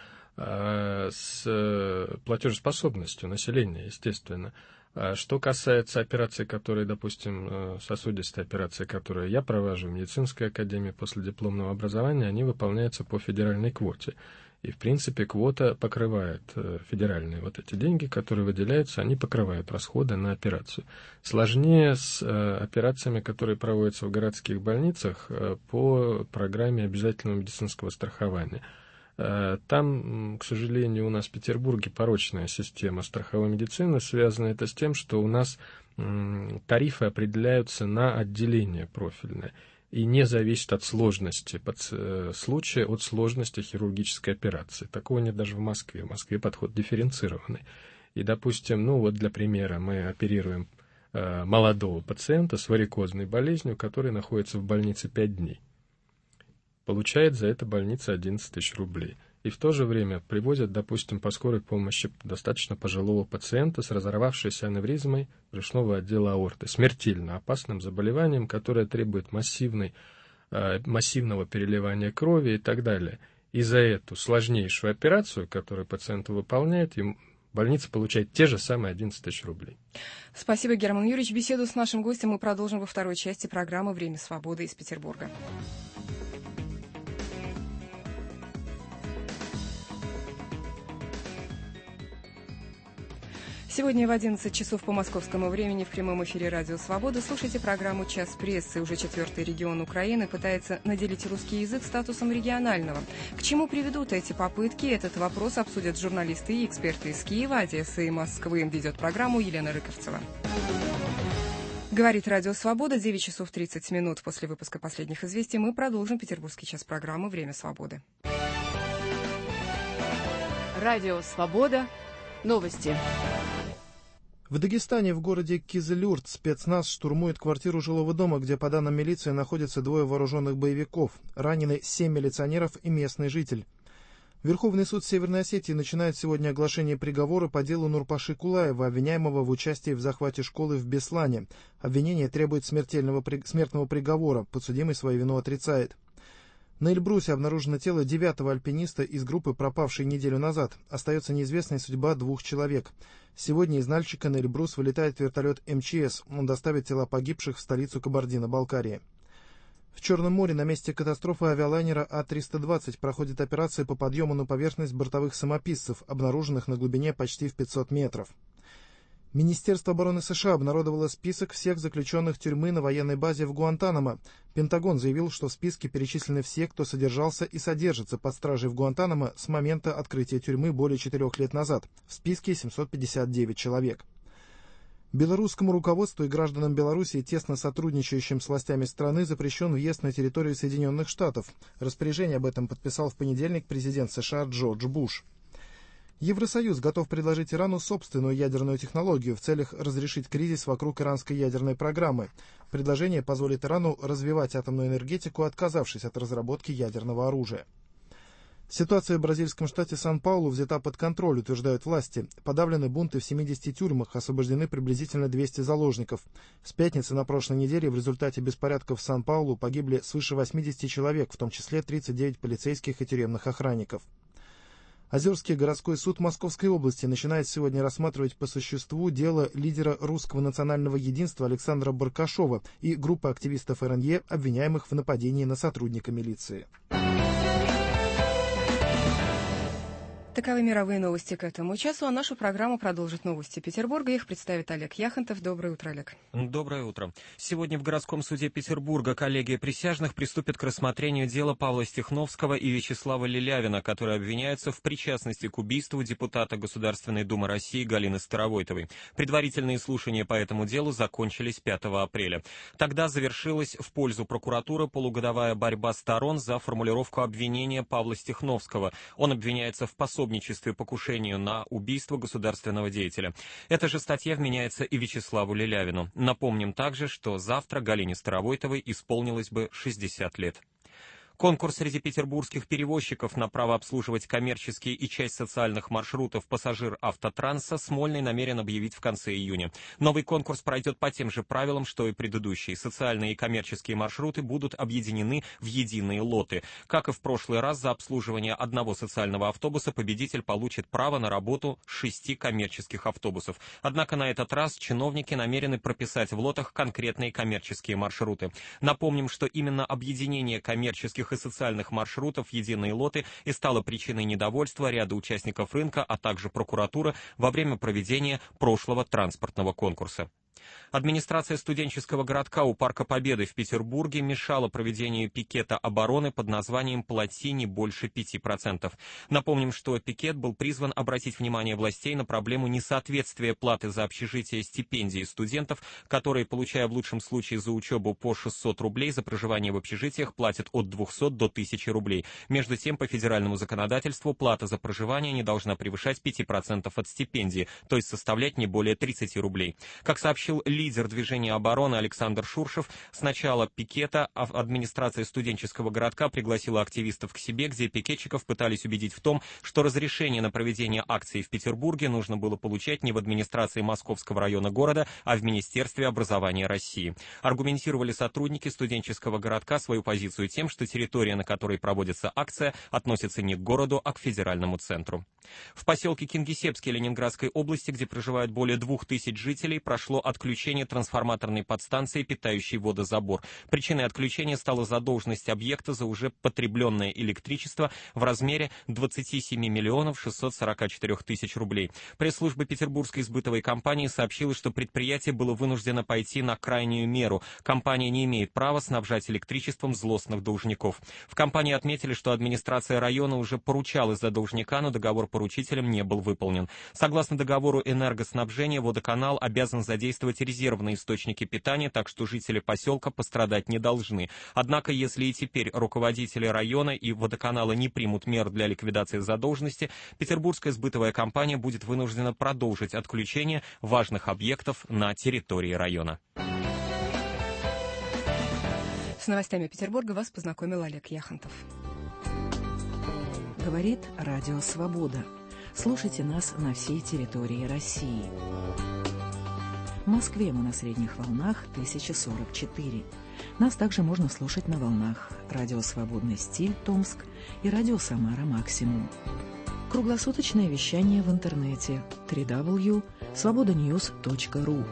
с платежеспособностью населения, естественно. Что касается операций, которые, допустим, сосудистые операции, которые я провожу в медицинской академии после дипломного образования, они выполняются по федеральной квоте. И, в принципе, квота покрывает федеральные эти деньги, которые выделяются, они покрывают расходы на операцию. Сложнее с операциями, которые проводятся в городских больницах по программе обязательного медицинского страхования. Там, к сожалению, у нас в Петербурге порочная система страховой медицины. Связано это с тем, что у нас тарифы определяются на отделение профильное. и не зависит от сложности случая, от сложности хирургической операции. Такого нет даже в Москве. В Москве подход дифференцированный. И, допустим, для примера, мы оперируем молодого пациента с варикозной болезнью, который находится в больнице 5 дней. Получает за это больница 11 тысяч рублей. И в то же время привозят, допустим, по скорой помощи достаточно пожилого пациента с разорвавшейся аневризмой брюшного отдела аорты, смертельно опасным заболеванием, которое требует массивного переливания крови и так далее. И за эту сложнейшую операцию, которую пациент выполняет, больница получает те же самые 11 тысяч рублей. Спасибо, Герман Юрьевич. Беседу с нашим гостем мы продолжим во второй части программы «Время свободы» из Петербурга. Сегодня в 11 часов по московскому времени в прямом эфире «Радио Свобода» слушайте программу «Час прессы». Уже 4-й регион Украины пытается наделить русский язык статусом регионального. К чему приведут эти попытки? Этот вопрос обсудят журналисты и эксперты из Киева, Одессы и Москвы. Ведет программу Елена Рыковцева. Говорит «Радио Свобода», 9 часов 30 минут после выпуска последних известий. Мы продолжим петербургский час программы «Время свободы». Радио Свобода. Новости. В Дагестане в городе Кизилюрт спецназ штурмует квартиру жилого дома, где, по данным милиции, находятся 2 вооруженных боевиков. Ранены 7 милиционеров и местный житель. Верховный суд Северной Осетии начинает сегодня оглашение приговора по делу Нурпаши Кулаева, обвиняемого в участии в захвате школы в Беслане. Обвинение требует смертного приговора. Подсудимый свою вину отрицает. На Эльбрусе обнаружено тело 9-го альпиниста из группы, пропавшей неделю назад. Остается неизвестной судьба 2 человек. Сегодня из Нальчика на Эльбрус вылетает вертолет МЧС. Он доставит тела погибших в столицу Кабардино-Балкарии. В Черном море на месте катастрофы авиалайнера А-320 проходит операция по подъему на поверхность бортовых самописцев, обнаруженных на глубине почти в 500 метров. Министерство обороны США обнародовало список всех заключенных тюрьмы на военной базе в Гуантанамо. Пентагон заявил, что в списке перечислены все, кто содержался и содержится под стражей в Гуантанамо с момента открытия тюрьмы более 4 лет назад. В списке 759 человек. Белорусскому руководству и гражданам Белоруссии, тесно сотрудничающим с властями страны, запрещен въезд на территорию Соединенных Штатов. Распоряжение об этом подписал в понедельник президент США Джордж Буш. Евросоюз готов предложить Ирану собственную ядерную технологию в целях разрешить кризис вокруг иранской ядерной программы. Предложение позволит Ирану развивать атомную энергетику, отказавшись от разработки ядерного оружия. Ситуация в бразильском штате Сан-Паулу взята под контроль, утверждают власти. Подавлены бунты в 70 тюрьмах, освобождены приблизительно 200 заложников. С пятницы на прошлой неделе в результате беспорядков в Сан-Паулу погибли свыше 80 человек, в том числе 39 полицейских и тюремных охранников. Озерский городской суд Московской области начинает сегодня рассматривать по существу дело лидера русского национального единства Александра Баркашова и группы активистов РНЕ, обвиняемых в нападении на сотрудника милиции. Таковы мировые новости к этому часу, а нашу программу продолжит новости Петербурга. Их представит Олег Яхонтов. Доброе утро, Олег. Доброе утро. Сегодня в городском суде Петербурга коллегия присяжных приступит к рассмотрению дела Павла Стехновского и Вячеслава Лилявина, которые обвиняются в причастности к убийству депутата Государственной Думы России Галины Старовойтовой. Предварительные слушания по этому делу закончились 5 апреля. Тогда завершилась в пользу прокуратуры полугодовая борьба сторон за формулировку обвинения Павла Стехновского. Он обвиняется в пособничестве покушению на убийство государственного деятеля. Эта же статья вменяется и Вячеславу Лилявину. Напомним также, что завтра Галине Старовойтовой исполнилось бы 60 лет. Конкурс среди петербургских перевозчиков на право обслуживать коммерческие и часть социальных маршрутов пассажир Автотранса Смольный намерен объявить в конце июня. Новый конкурс пройдет по тем же правилам, что и предыдущий. Социальные и коммерческие маршруты будут объединены в единые лоты. Как и в прошлый раз, за обслуживание одного социального автобуса победитель получит право на работу 6 коммерческих автобусов. Однако на этот раз чиновники намерены прописать в лотах конкретные коммерческие маршруты. Напомним, что именно объединение коммерческих и социальных маршрутов в единые лоты и стало причиной недовольства ряда участников рынка, а также прокуратуры во время проведения прошлого транспортного конкурса. Администрация студенческого городка у Парка Победы в Петербурге мешала проведению пикета обороны под названием «Плати не больше 5%». Напомним, что пикет был призван обратить внимание властей на проблему несоответствия платы за общежитие стипендии студентов, которые, получая в лучшем случае за учебу по 600 рублей, за проживание в общежитиях платят от 200 до 1000 рублей. Между тем, по федеральному законодательству, плата за проживание не должна превышать 5% от стипендии, то есть составлять не более 30 рублей. Как сообщил лидер движения обороны Александр Шуршев, с начала пикета администрация студенческого городка пригласила активистов к себе, где пикетчиков пытались убедить в том, что разрешение на проведение акции в Петербурге нужно было получать не в администрации Московского района города, а в Министерстве образования России. Аргументировали сотрудники студенческого городка свою позицию тем, что территория, на которой проводится акция, относится не к городу, а к федеральному центру. В поселке Кингисеппске Ленинградской области, где проживают более 2000 жителей, прошло отключение трансформаторной подстанции, питающей водозабор. Причиной отключения стала задолженность объекта за уже потребленное электричество в размере 27 миллионов 644 тысяч рублей. Пресс-служба Петербургской сбытовой компании сообщила, что предприятие было вынуждено пойти на крайнюю меру. Компания не имеет права снабжать электричеством злостных должников. В компании отметили, что администрация района уже поручала за должника, но договор поручителем не был выполнен. Согласно договору энергоснабжения, водоканал обязан задействовать резервные источники питания, так что жители поселка пострадать не должны. Однако, если и теперь руководители района и водоканала не примут мер для ликвидации задолженности, Петербургская сбытовая компания будет вынуждена продолжить отключение важных объектов на территории района. С новостями Петербурга вас познакомил Олег Яхонтов. Говорит Радио Свобода. Слушайте нас на всей территории России. В Москве мы на средних волнах 1044. Нас также можно слушать на волнах Радио Свободный стиль Томск и Радио Самара Максимум. Круглосуточное вещание в интернете www.svobodanews.ru.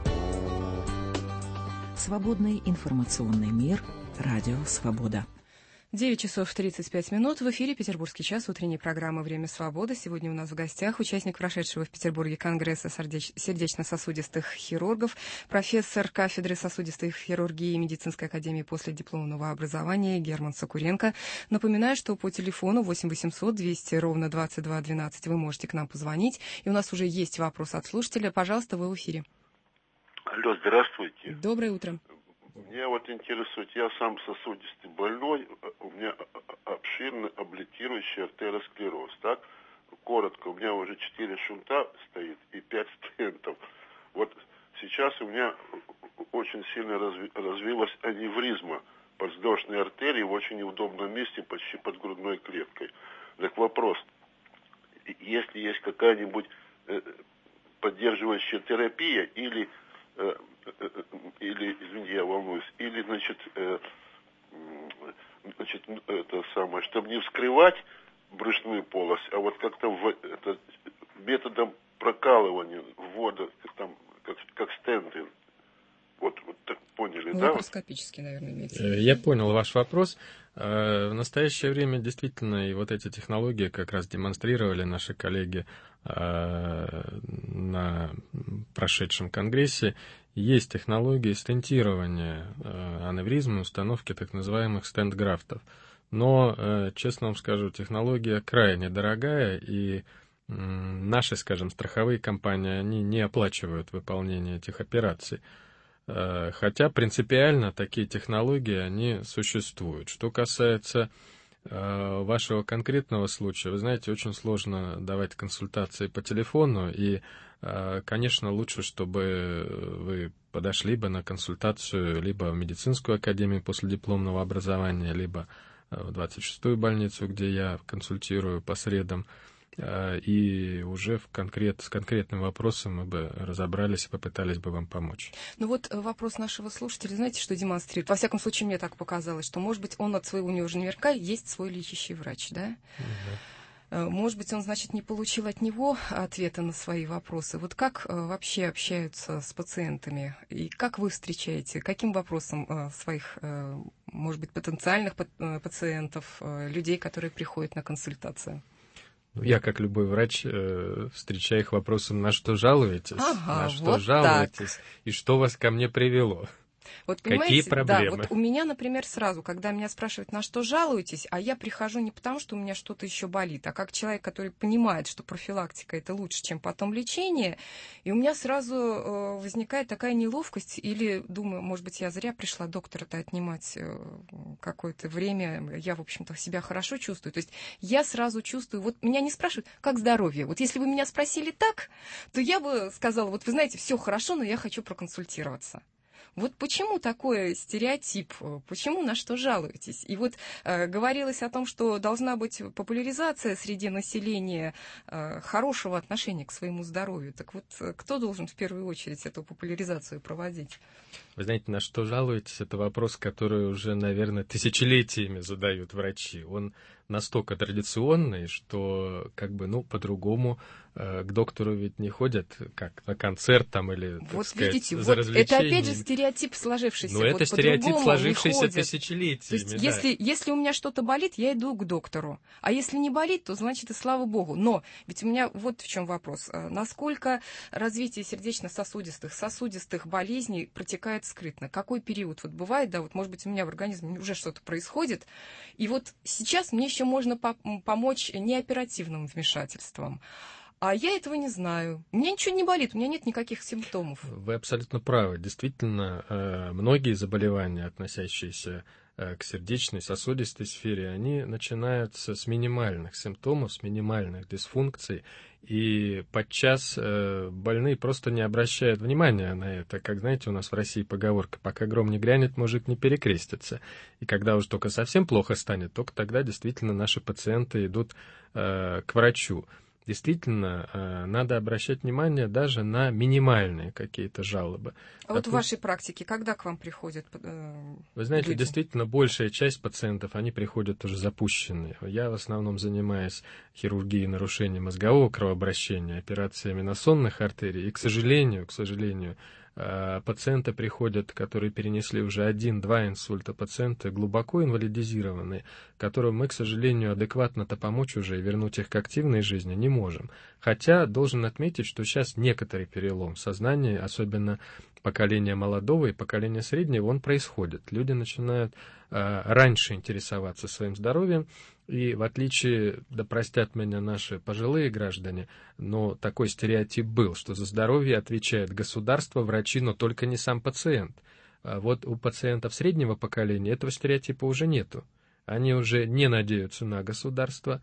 Свободный информационный мир. Радио Свобода. 9 часов 35 минут. В эфире «Петербургский час», утренней программы «Время свободы». Сегодня у нас в гостях участник прошедшего в Петербурге Конгресса сердечно-сосудистых хирургов, профессор кафедры сосудистой хирургии и медицинской академии последипломного образования Герман Сокуренко. Напоминаю, что по телефону 8 800 200 ровно 22 12 вы можете к нам позвонить. И у нас уже есть вопрос от слушателя. Пожалуйста, вы в эфире. Алло, здравствуйте. Доброе утро. Меня вот интересует, я сам сосудистый больной, у меня обширный облитирующий артеросклероз, так? Коротко, у меня уже 4 шунта стоит и 5 стентов. Вот сейчас у меня очень сильно развилась аневризма подвздошной артерии в очень неудобном месте, почти под грудной клеткой. Так вопрос, если есть какая-нибудь поддерживающая терапия или, извините, я волнуюсь, или, значит, это самое, чтобы не вскрывать брюшную полость, а вот как-то методом прокалывания ввода, там, как стенты. Вот так поняли, да? Лапароскопически, наверное, имеется. Я понял ваш вопрос. В настоящее время действительно и вот эти технологии как раз демонстрировали наши коллеги на прошедшем конгрессе. Есть технологии стентирования аневризмы, установки так называемых стент-графтов. Но, честно вам скажу, технология крайне дорогая, и наши, скажем, страховые компании, они не оплачивают выполнение этих операций. Хотя принципиально такие технологии, они существуют. Что касается вашего конкретного случая, вы знаете, очень сложно давать консультации по телефону, и, конечно, лучше, чтобы вы подошли бы на консультацию либо в медицинскую академию последипломного образования, либо в 26-ю больницу, где я консультирую по средам, и уже с конкретным вопросом мы бы разобрались и попытались бы вам помочь. Ну вот вопрос нашего слушателя, знаете, что демонстрирует? Во всяком случае, мне так показалось, что, может быть, он от своего, у него же наверняка есть свой лечащий врач, да? Может быть, он, значит, не получил от него ответа на свои вопросы. Вот как вообще общаются с пациентами? И как вы встречаете? Каким вопросом своих, может быть, потенциальных пациентов, людей, которые приходят на консультацию? Я, как любой врач, встречаю их вопросом, на что жалуетесь, на что вот жалуетесь, так. И что вас ко мне привело. Вот, какие понимаете, проблемы? Да, вот у меня, например, сразу, когда меня спрашивают, на что жалуетесь, а я прихожу не потому, что у меня что-то еще болит, а как человек, который понимает, что профилактика это лучше, чем потом лечение, и у меня сразу возникает такая неловкость, или думаю, может быть, я зря пришла доктора-то отнимать какое-то время, я, в общем-то, себя хорошо чувствую. То есть я сразу чувствую, вот меня не спрашивают, как здоровье. Вот если вы меня спросили так, то я бы сказала, вот вы знаете, все хорошо, но я хочу проконсультироваться. Вот почему такой стереотип? Почему на что жалуетесь? И вот говорилось о том, что должна быть популяризация среди населения хорошего отношения к своему здоровью. Так вот, кто должен в первую очередь эту популяризацию проводить? Вы знаете, на что жалуетесь? Это вопрос, который уже, наверное, тысячелетиями задают врачи. Он настолько традиционный, что по-другому к доктору ведь не ходят, как на концерт там или, вот сказать, видите, за развлечениями. Это опять же стереотип сложившийся. Но это стереотип, сложившийся тысячелетиями. То есть, если у меня что-то болит, я иду к доктору. А если не болит, то значит и слава богу. Но ведь у меня вот в чем вопрос. Насколько развитие сосудистых болезней протекает скрытно? Какой период? Вот бывает, да, вот может быть у меня в организме уже что-то происходит. И вот сейчас мне еще можно помочь неоперативным вмешательством. А я этого не знаю. У меня ничего не болит, у меня нет никаких симптомов. Вы абсолютно правы. Действительно, многие заболевания, относящиеся к сердечной, сосудистой сфере, они начинаются с минимальных симптомов, с минимальных дисфункций. И подчас больные просто не обращают внимания на это. Как, знаете, у нас в России поговорка: пока гром не грянет, мужик не перекрестится. И когда уж только совсем плохо станет, только тогда действительно наши пациенты идут к врачу. Действительно, надо обращать внимание даже на минимальные какие-то жалобы. А вот в вашей практике, когда к вам приходят Вы знаете, люди? Действительно, большая часть пациентов, они приходят уже запущенные. Я в основном занимаюсь хирургией нарушений мозгового кровообращения, операциями на сонных артерий. И, к сожалению, пациенты приходят, которые перенесли уже 1-2 инсульта, пациенты глубоко инвалидизированные, которым мы, к сожалению, адекватно-то помочь уже и вернуть их к активной жизни не можем. Хотя должен отметить, что сейчас некоторый перелом сознания, особенно поколения молодого и поколения среднего, он происходит. Люди начинают раньше интересоваться своим здоровьем, и в отличие, да простят меня наши пожилые граждане, но такой стереотип был, что за здоровье отвечает государство, врачи, но только не сам пациент. А вот у пациентов среднего поколения этого стереотипа уже нету. Они уже не надеются на государство,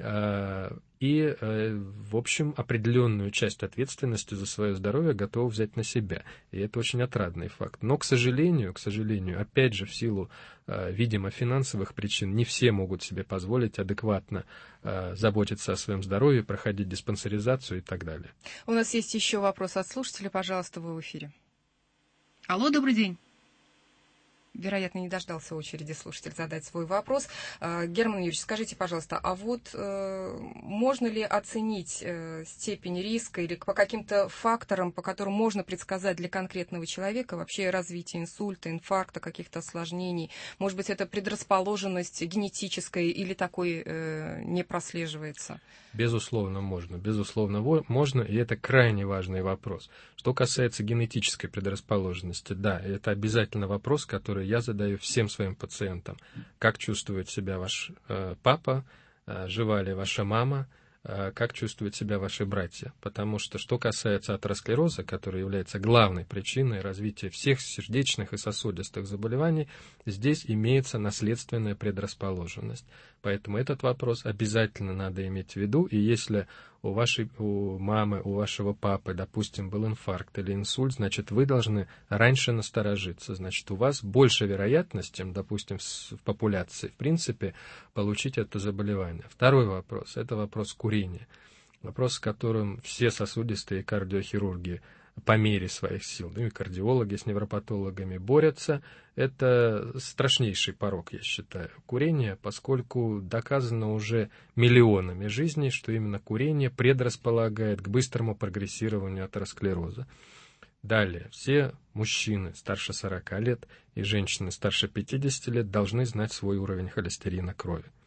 и, в общем, определенную часть ответственности за свое здоровье готовы взять на себя. И это очень отрадный факт. Но, к сожалению, опять же, в силу, видимо, финансовых причин, не все могут себе позволить адекватно заботиться о своем здоровье, проходить диспансеризацию и так далее. У нас есть еще вопрос от слушателя. Пожалуйста, вы в эфире. Алло, добрый день. Вероятно, не дождался очереди слушатель задать свой вопрос. Герман Юрьевич, скажите, пожалуйста, а вот можно ли оценить степень риска или по каким-то факторам, по которым можно предсказать для конкретного человека вообще развитие инсульта, инфаркта, каких-то осложнений? Может быть, это предрасположенность генетическая или такой не прослеживается? Безусловно, можно, и это крайне важный вопрос. Что касается генетической предрасположенности, да, это обязательно вопрос, который я задаю всем своим пациентам. Как чувствует себя ваш папа, жива ли ваша мама, как чувствуют себя ваши братья. Потому что касается атеросклероза, который является главной причиной развития всех сердечных и сосудистых заболеваний, здесь имеется наследственная предрасположенность. Поэтому этот вопрос обязательно надо иметь в виду. И если у мамы, у вашего папы, допустим, был инфаркт или инсульт, значит, вы должны раньше насторожиться. Значит, у вас больше вероятность, чем, допустим, в популяции, в принципе, получить это заболевание. Второй вопрос – это вопрос курения. Вопрос, с которым все сосудистые кардиохирурги по мере своих сил, и кардиологи с невропатологами борются. Это страшнейший порок, я считаю, курение, поскольку доказано уже миллионами жизней, что именно курение предрасполагает к быстрому прогрессированию атеросклероза. Далее, все мужчины старше 40 лет и женщины старше 50 лет должны знать свой уровень холестерина крови.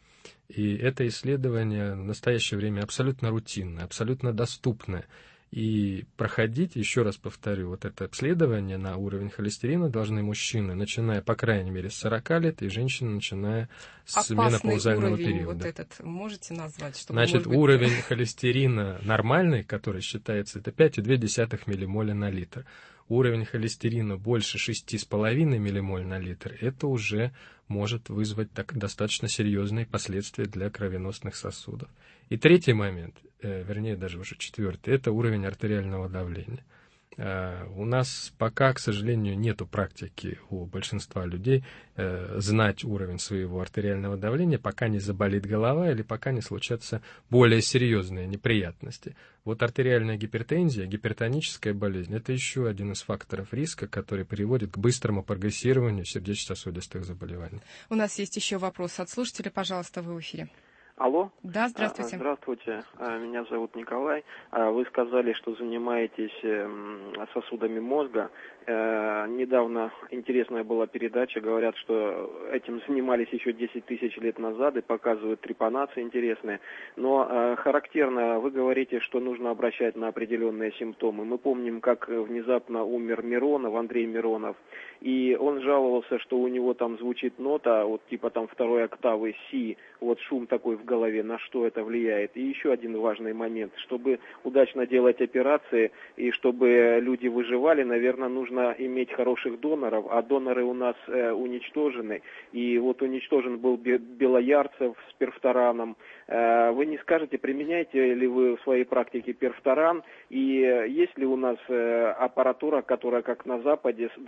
И это исследование в настоящее время абсолютно рутинное, абсолютно доступное. И проходить, еще раз повторю, вот это обследование на уровень холестерина должны мужчины, начиная, по крайней мере, с 40 лет, и женщины, начиная с менопаузального периода. Вот этот можете назвать? Чтобы, значит, уровень холестерина нормальный, который считается, это 5,2 миллимоля на литр. Уровень холестерина больше 6,5 миллимоль на литр, это уже может вызвать достаточно серьезные последствия для кровеносных сосудов. И третий момент, вернее даже уже четвертый, это уровень артериального давления. У нас пока, к сожалению, нету практики у большинства людей знать уровень своего артериального давления, пока не заболит голова или пока не случатся более серьезные неприятности. Вот артериальная гипертензия, гипертоническая болезнь, это еще один из факторов риска, который приводит к быстрому прогрессированию сердечно-сосудистых заболеваний. У нас есть еще вопрос от слушателя. Пожалуйста, вы в эфире. Алло. Да, здравствуйте. Здравствуйте, меня зовут Николай. Вы сказали, что занимаетесь сосудами мозга. Недавно интересная была передача, говорят, что этим занимались еще 10 тысяч лет назад и показывают трепанации интересные. Но характерно, вы говорите, что нужно обращать на определенные симптомы. Мы помним, как внезапно умер Миронов, Андрей Миронов, и он жаловался, что у него там звучит нота, вот типа там второй октавы си, вот шум такой в голове, на что это влияет. И еще один важный момент, чтобы удачно делать операции и чтобы люди выживали, наверное, нужно иметь хороших доноров, а доноры у нас уничтожены. И вот уничтожен был Белоярцев с перфтораном. Вы не скажете, применяете ли вы в своей практике перфторан, и есть ли у нас аппаратура, которая, как на Западе, до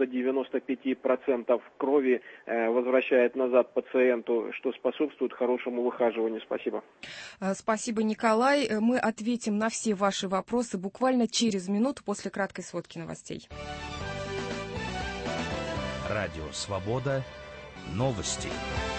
95% крови возвращает назад пациенту, что способствует хорошему выхаживанию? Спасибо. Спасибо, Николай. Мы ответим на все ваши вопросы буквально через минуту после краткой сводки новостей. Радио «Свобода». Новости.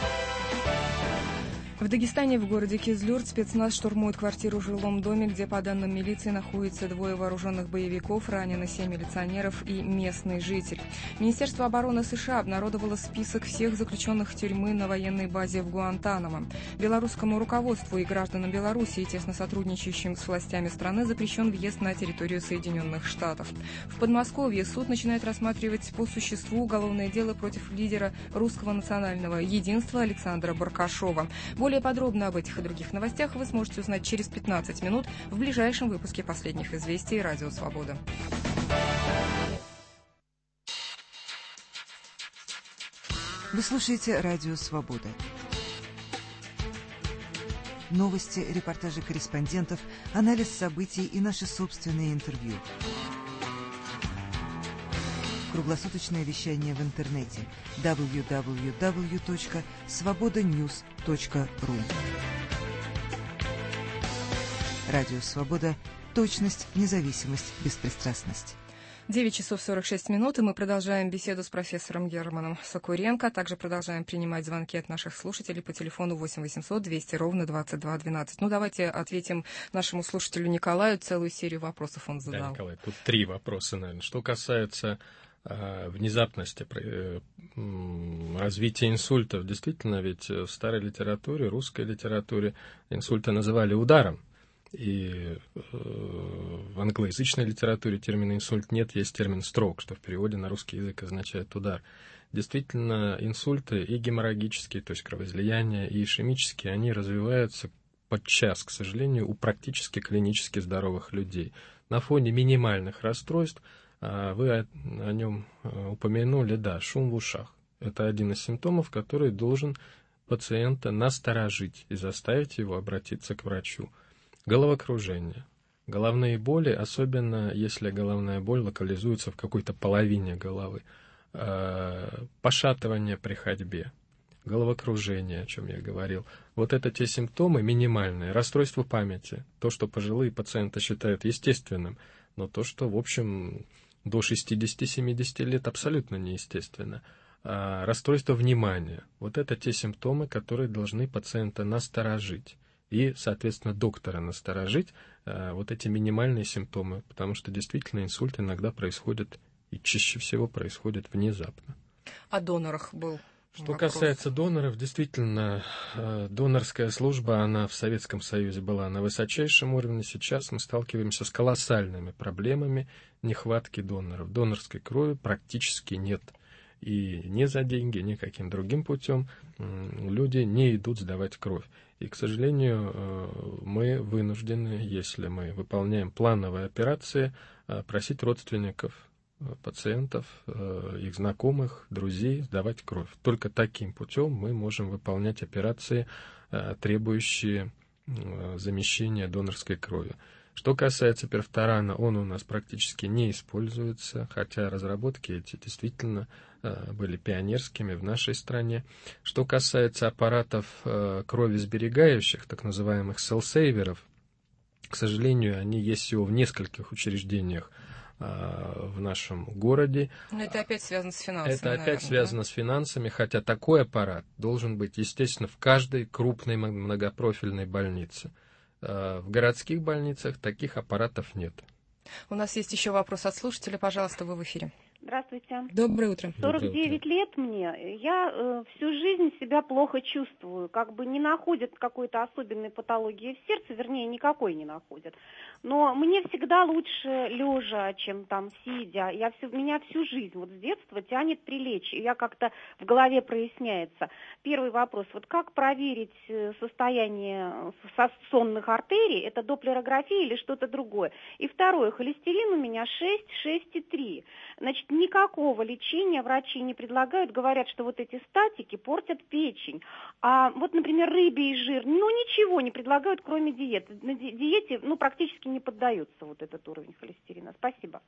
В Дагестане, в городе Кизлюрт, спецназ штурмует квартиру в жилом доме, где, по данным милиции, находится 2 вооруженных боевиков, ранены 7 милиционеров и местный житель. Министерство обороны США обнародовало список всех заключенных тюрьмы на военной базе в Гуантанамо. Белорусскому руководству и гражданам Беларуси, тесно сотрудничающим с властями страны, запрещен въезд на территорию Соединенных Штатов. В Подмосковье суд начинает рассматривать по существу уголовное дело против лидера русского национального единства Александра Баркашова. Более подробно об этих и других новостях вы сможете узнать через 15 минут в ближайшем выпуске последних известий «Радио Свобода». Вы слушаете «Радио Свобода». Новости, репортажи корреспондентов, анализ событий и наши собственные интервью. Круглосуточное вещание в интернете www.svobodanews.ru. Радио «Свобода». Точность, независимость, беспристрастность. 9 часов 46 минут, и мы продолжаем беседу с профессором Германом Сокуренко. Также продолжаем принимать звонки от наших слушателей по телефону 8 800 200 ровно 22 12. Ну, давайте ответим нашему слушателю Николаю. Целую серию вопросов он задал. Да, Николай, тут 3 вопроса, наверное. Что касается внезапности развития инсультов, действительно, ведь в старой литературе, русской литературе инсульты называли ударом. И в англоязычной литературе термина инсульт нет, есть термин строк, что в переводе на русский язык означает удар. Действительно, инсульты и геморрагические, то есть кровоизлияния, и ишемические, они развиваются подчас, к сожалению, у практически клинически здоровых людей. На фоне минимальных расстройств, вы о нем упомянули, да, шум в ушах. Это один из симптомов, который должен пациента насторожить и заставить его обратиться к врачу. Головокружение, головные боли, особенно если головная боль локализуется в какой-то половине головы, пошатывание при ходьбе, головокружение, о чем я говорил. Вот это те симптомы минимальные. Расстройство памяти, то, что пожилые пациенты считают естественным, но то, что, в общем, до 60-70 лет абсолютно неестественно. Расстройство внимания, вот это те симптомы, которые должны пациента насторожить. И, соответственно, доктора насторожить вот эти минимальные симптомы, потому что действительно инсульт иногда происходит, и чаще всего происходит внезапно. О донорах был Что касается доноров, действительно, донорская служба, она в Советском Союзе была на высочайшем уровне. Сейчас мы сталкиваемся с колоссальными проблемами нехватки доноров. Донорской крови практически нет. И ни за деньги, ни каким другим путем люди не идут сдавать кровь. И, к сожалению, мы вынуждены, если мы выполняем плановые операции, просить родственников пациентов, их знакомых, друзей сдавать кровь. Только таким путем мы можем выполнять операции, требующие замещения донорской крови. Что касается перфторана, он у нас практически не используется, хотя разработки эти действительно были пионерскими в нашей стране. Что касается аппаратов крови сберегающих, так называемых селл-сейверов, к сожалению, они есть всего в нескольких учреждениях в нашем городе. Но это опять связано с финансами. Это опять связано с финансами, хотя такой аппарат должен быть, естественно, в каждой крупной многопрофильной больнице. В городских больницах таких аппаратов нет. У нас есть еще вопрос от слушателя. Пожалуйста, вы в эфире. Здравствуйте. Доброе утро. 49 лет мне. Я всю жизнь себя плохо чувствую. Как бы не находят какой-то особенной патологии в сердце, вернее, никакой не находят. Но мне всегда лучше лежа, чем там сидя. Меня всю жизнь вот с детства тянет прилечь. И я как-то в голове проясняется. Первый вопрос. Вот как проверить состояние сонных артерий? Это доплерография или что-то другое? И второе. Холестерин у меня 6,3. Значит, никакого лечения врачи не предлагают, говорят, что вот эти статики портят печень. А вот, например, рыбий жир, ничего не предлагают, кроме диеты. На диете, практически не поддается вот этот уровень холестерина. Спасибо.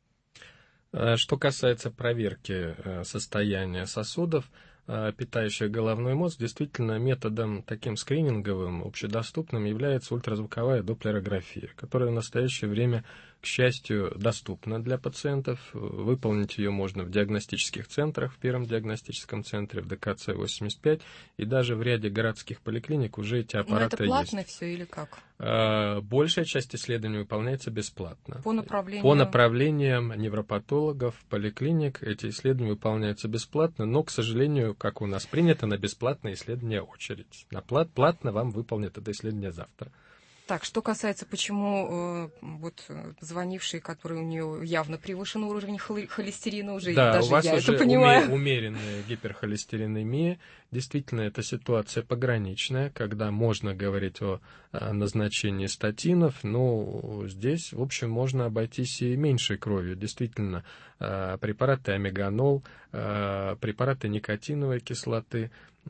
Что касается проверки состояния сосудов, питающих головной мозг, действительно методом таким скрининговым, общедоступным является ультразвуковая доплерография, которая в настоящее время, к счастью, доступна для пациентов. Выполнить ее можно в диагностических центрах, в первом диагностическом центре, в ДКЦ-85, и даже в ряде городских поликлиник уже эти аппараты есть. Но это платно есть. Все или как? Большая часть исследований выполняется бесплатно. По направлениям? По направлениям невропатологов, поликлиник эти исследования выполняются бесплатно, но, к сожалению, как у нас принято, на бесплатное исследование очередь. На платно вам выполнят это исследование завтра. Так, что касается, почему звонивший, который у нее явно превышен уровень холестерина уже, да, даже у вас я уже это понимаю. умеренная гиперхолестеринемия. Действительно, это ситуация пограничная, когда можно говорить о назначении статинов, но здесь, в общем, можно обойтись и меньшей кровью. Действительно, препараты омеганол, препараты никотиновой кислоты,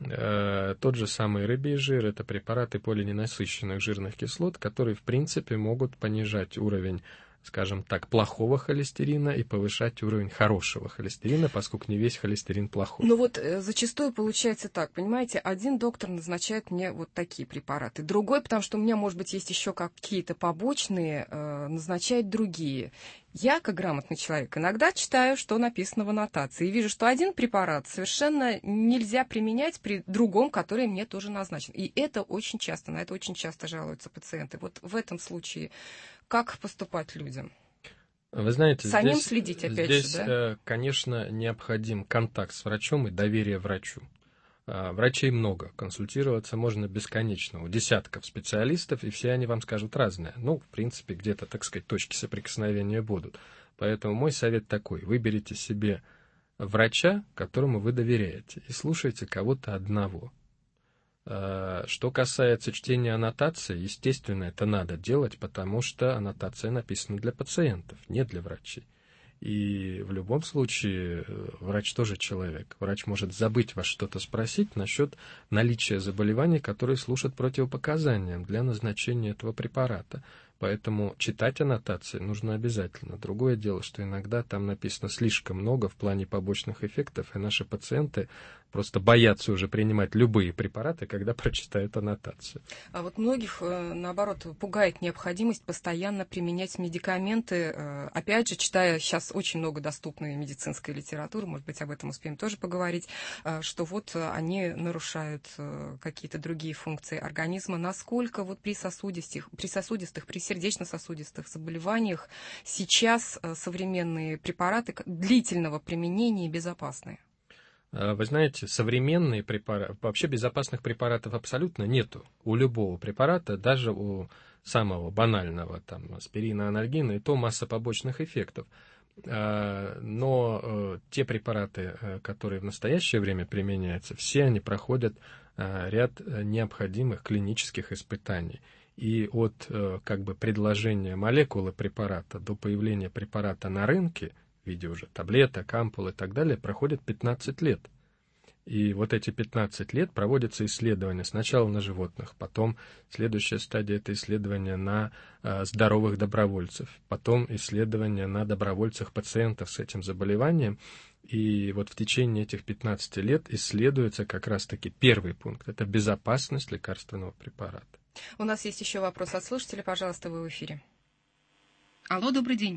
тот же самый рыбий жир, это препараты полиненасыщенных жирных кислот, которые, в принципе, могут понижать уровень, скажем так, плохого холестерина и повышать уровень хорошего холестерина, поскольку не весь холестерин плохой. Ну вот зачастую получается так, понимаете, один доктор назначает мне вот такие препараты, другой, потому что у меня, может быть, есть еще какие-то побочные, назначает другие. Я, как грамотный человек, иногда читаю, что написано в аннотации, и вижу, что один препарат совершенно нельзя применять при другом, который мне тоже назначен. И это очень часто, на это очень часто жалуются пациенты. Вот в этом случае как поступать людям? Вы знаете, самим здесь, следить, опять здесь, же, да? Конечно, необходим контакт с врачом и доверие врачу. Врачей много, консультироваться можно бесконечно, у десятков специалистов, и все они вам скажут разное. Ну, в принципе, где-то, так сказать, точки соприкосновения будут. Поэтому мой совет такой: выберите себе врача, которому вы доверяете, и слушайте кого-то одного. Что касается чтения аннотации, естественно, это надо делать, потому что аннотация написана для пациентов, не для врачей. И в любом случае врач тоже человек. Врач может забыть вас что-то спросить насчет наличия заболеваний, которые служат противопоказанием для назначения этого препарата. Поэтому читать аннотации нужно обязательно. Другое дело, что иногда там написано слишком много в плане побочных эффектов, и наши пациенты просто боятся уже принимать любые препараты, когда прочитают аннотацию. А вот многих, наоборот, пугает необходимость постоянно применять медикаменты. Опять же, читая сейчас очень много доступной медицинской литературы, может быть, об этом успеем тоже поговорить, что вот они нарушают какие-то другие функции организма. Насколько вот при сосудистых, при сердечно-сосудистых заболеваниях сейчас современные препараты длительного применения безопасны? Вы знаете, современные препараты, вообще безопасных препаратов абсолютно нету. У любого препарата, даже у самого банального, там, аспирина, анальгина, и то масса побочных эффектов. Но те препараты, которые в настоящее время применяются, все они проходят ряд необходимых клинических испытаний. И от как бы предложения молекулы препарата до появления препарата на рынке, в виде уже таблеток, ампул и так далее, проходит 15 лет. И вот эти 15 лет проводятся исследования сначала на животных, потом следующая стадия — это исследования на здоровых добровольцев, потом исследования на добровольцах-пациентов с этим заболеванием. И вот в течение этих 15 лет исследуется как раз-таки первый пункт — это безопасность лекарственного препарата. У нас есть еще вопрос от слушателя. Пожалуйста, вы в эфире. Алло, добрый день.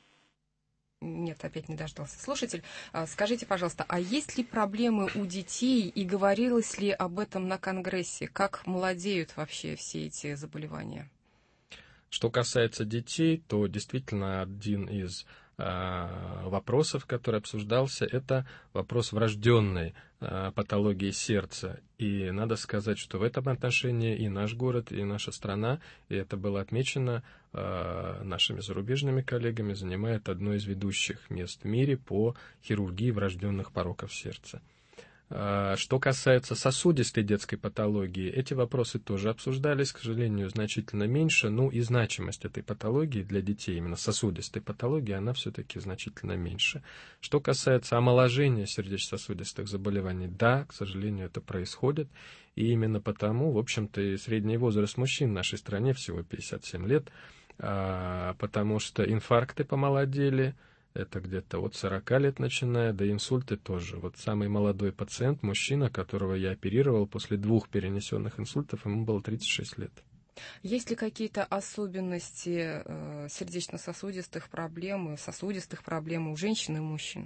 Нет, опять не дождался слушатель. Скажите, пожалуйста, а есть ли проблемы у детей и говорилось ли об этом на Конгрессе? Как молодеют вообще все эти заболевания? Что касается детей, то действительно один из вопросов, который обсуждался, это вопрос врожденной патологии сердца. И надо сказать, что в этом отношении и наш город, и наша страна, и это было отмечено нашими зарубежными коллегами, занимает одно из ведущих мест в мире по хирургии врожденных пороков сердца. Что касается сосудистой детской патологии, эти вопросы тоже обсуждались, к сожалению, значительно меньше, ну и значимость этой патологии для детей, именно сосудистой патологии, она все-таки значительно меньше. Что касается омоложения сердечно-сосудистых заболеваний, да, к сожалению, это происходит, и именно потому, в общем-то, и средний возраст мужчин в нашей стране всего 57 лет, потому что инфаркты помолодели. Это где-то от 40 лет начиная, да инсульты тоже. Вот самый молодой пациент, мужчина, которого я оперировал после 2 перенесенных инсультов, ему было 36 лет. Есть ли какие-то особенности сердечно-сосудистых проблем, сосудистых проблем у женщин и мужчин?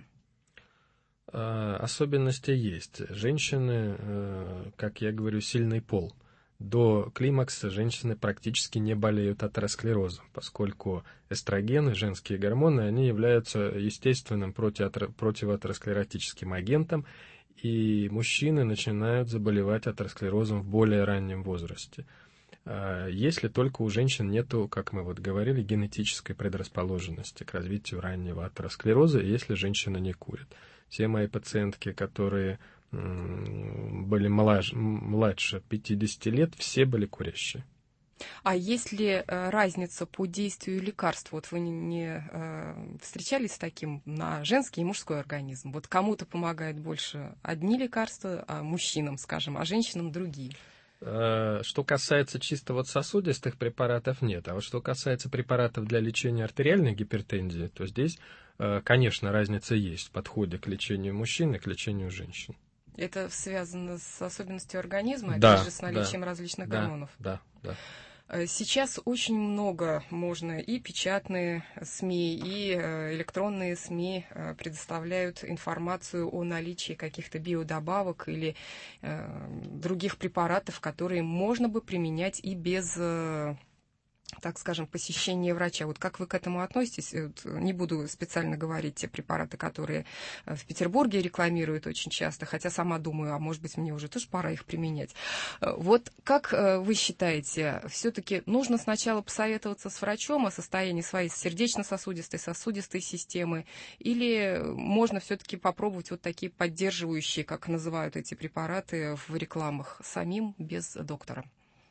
Особенности есть. Женщины, как я говорю, сильный пол. До климакса женщины практически не болеют атеросклерозом, поскольку эстрогены, женские гормоны, они являются естественным противоатеросклеротическим агентом, и мужчины начинают заболевать атеросклерозом в более раннем возрасте. Если только у женщин нету, как мы вот говорили, генетической предрасположенности к развитию раннего атеросклероза, если женщина не курит. Все мои пациентки, которые были младше 50 лет, все были курящие. А есть ли разница по действию лекарств? Вот вы не встречались с таким на женский и мужской организм? Вот кому-то помогают больше одни лекарства, а мужчинам, скажем, а женщинам другие? Что касается чисто вот сосудистых препаратов, нет. А вот что касается препаратов для лечения артериальной гипертензии, то здесь, конечно, разница есть в подходе к лечению мужчин и к лечению женщин. Это связано с особенностью организма, да, опять же, с наличием различных гормонов? Да. Сейчас очень много можно, и печатные СМИ, и электронные СМИ предоставляют информацию о наличии каких-то биодобавок или других препаратов, которые можно бы применять и без, так скажем, посещения врача. Вот как вы к этому относитесь? Не буду специально говорить те препараты, которые в Петербурге рекламируют очень часто, хотя сама думаю, а может быть, мне уже тоже пора их применять. Вот как вы считаете, все-таки нужно сначала посоветоваться с врачом о состоянии своей сердечно-сосудистой, сосудистой системы, или можно все-таки попробовать вот такие поддерживающие, как называют эти препараты в рекламах, самим, без доктора?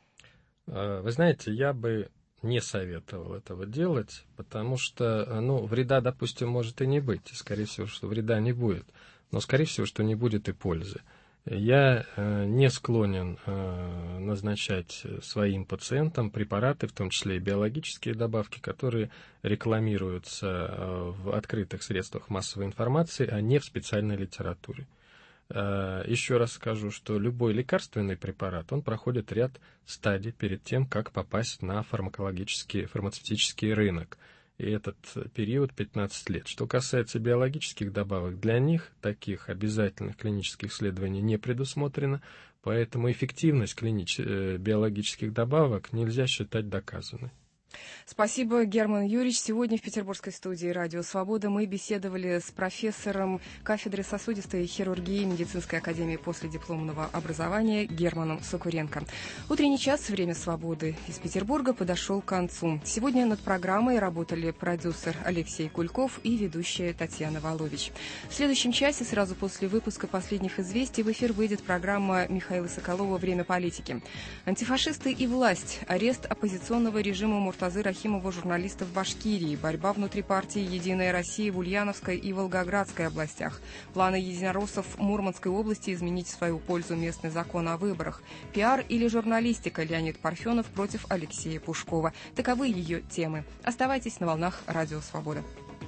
Вы знаете, я бы не советовал этого делать, потому что, вреда, допустим, может и не быть. Скорее всего, что вреда не будет. Но, скорее всего, что не будет и пользы. Я не склонен назначать своим пациентам препараты, в том числе и биологические добавки, которые рекламируются в открытых средствах массовой информации, а не в специальной литературе. Еще раз скажу, что любой лекарственный препарат, он проходит ряд стадий перед тем, как попасть на фармацевтический рынок. И этот период 15 лет. Что касается биологических добавок, для них таких обязательных клинических исследований не предусмотрено, поэтому эффективность биологических добавок нельзя считать доказанной. Спасибо, Герман Юрьевич. Сегодня в петербургской студии «Радио Свобода» мы беседовали с профессором кафедры сосудистой хирургии Медицинской академии последипломного образования Германом Сокуренко. Утренний час «Время свободы» из Петербурга подошел к концу. Сегодня над программой работали продюсер Алексей Кульков и ведущая Татьяна Волович. В следующем часе, сразу после выпуска последних известий, в эфир выйдет программа Михаила Соколова «Время политики». Антифашисты и власть. Арест оппозиционного режима Муртазы Рахимова журналиста в Башкирии. Борьба внутри партии «Единая Россия» в Ульяновской и Волгоградской областях. Планы единороссов в Мурманской области изменить в свою пользу местный закон о выборах. Пиар или журналистика. Леонид Парфенов против Алексея Пушкова. Таковы ее темы. Оставайтесь на волнах «Радио Свобода».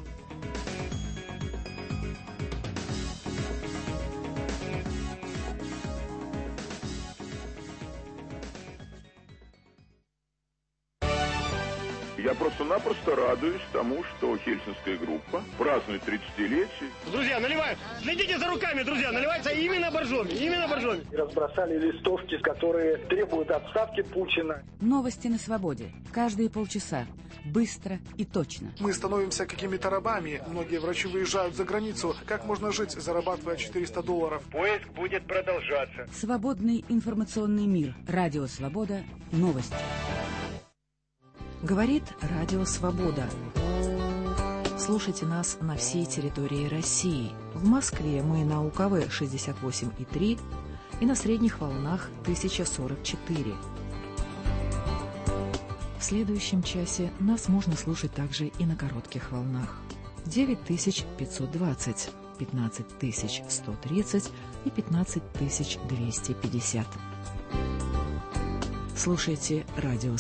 Я просто-напросто радуюсь тому, что Хельсинская группа празднует 30-летие. Друзья, наливают! Следите за руками, друзья! Наливается именно боржоми! Именно боржоми! Разбросали листовки, которые требуют отставки Путина. Новости на свободе. Каждые полчаса. Быстро и точно. Мы становимся какими-то рабами. Многие врачи выезжают за границу. Как можно жить, зарабатывая $400? Поиск будет продолжаться. Свободный информационный мир. Радио Свобода. Новости. Говорит Радио Свобода. Слушайте нас на всей территории России. В Москве мы на УКВ 68,3 и на средних волнах 1044. В следующем часе нас можно слушать также и на коротких волнах. 9520, 15130 и 15250. Слушайте Радио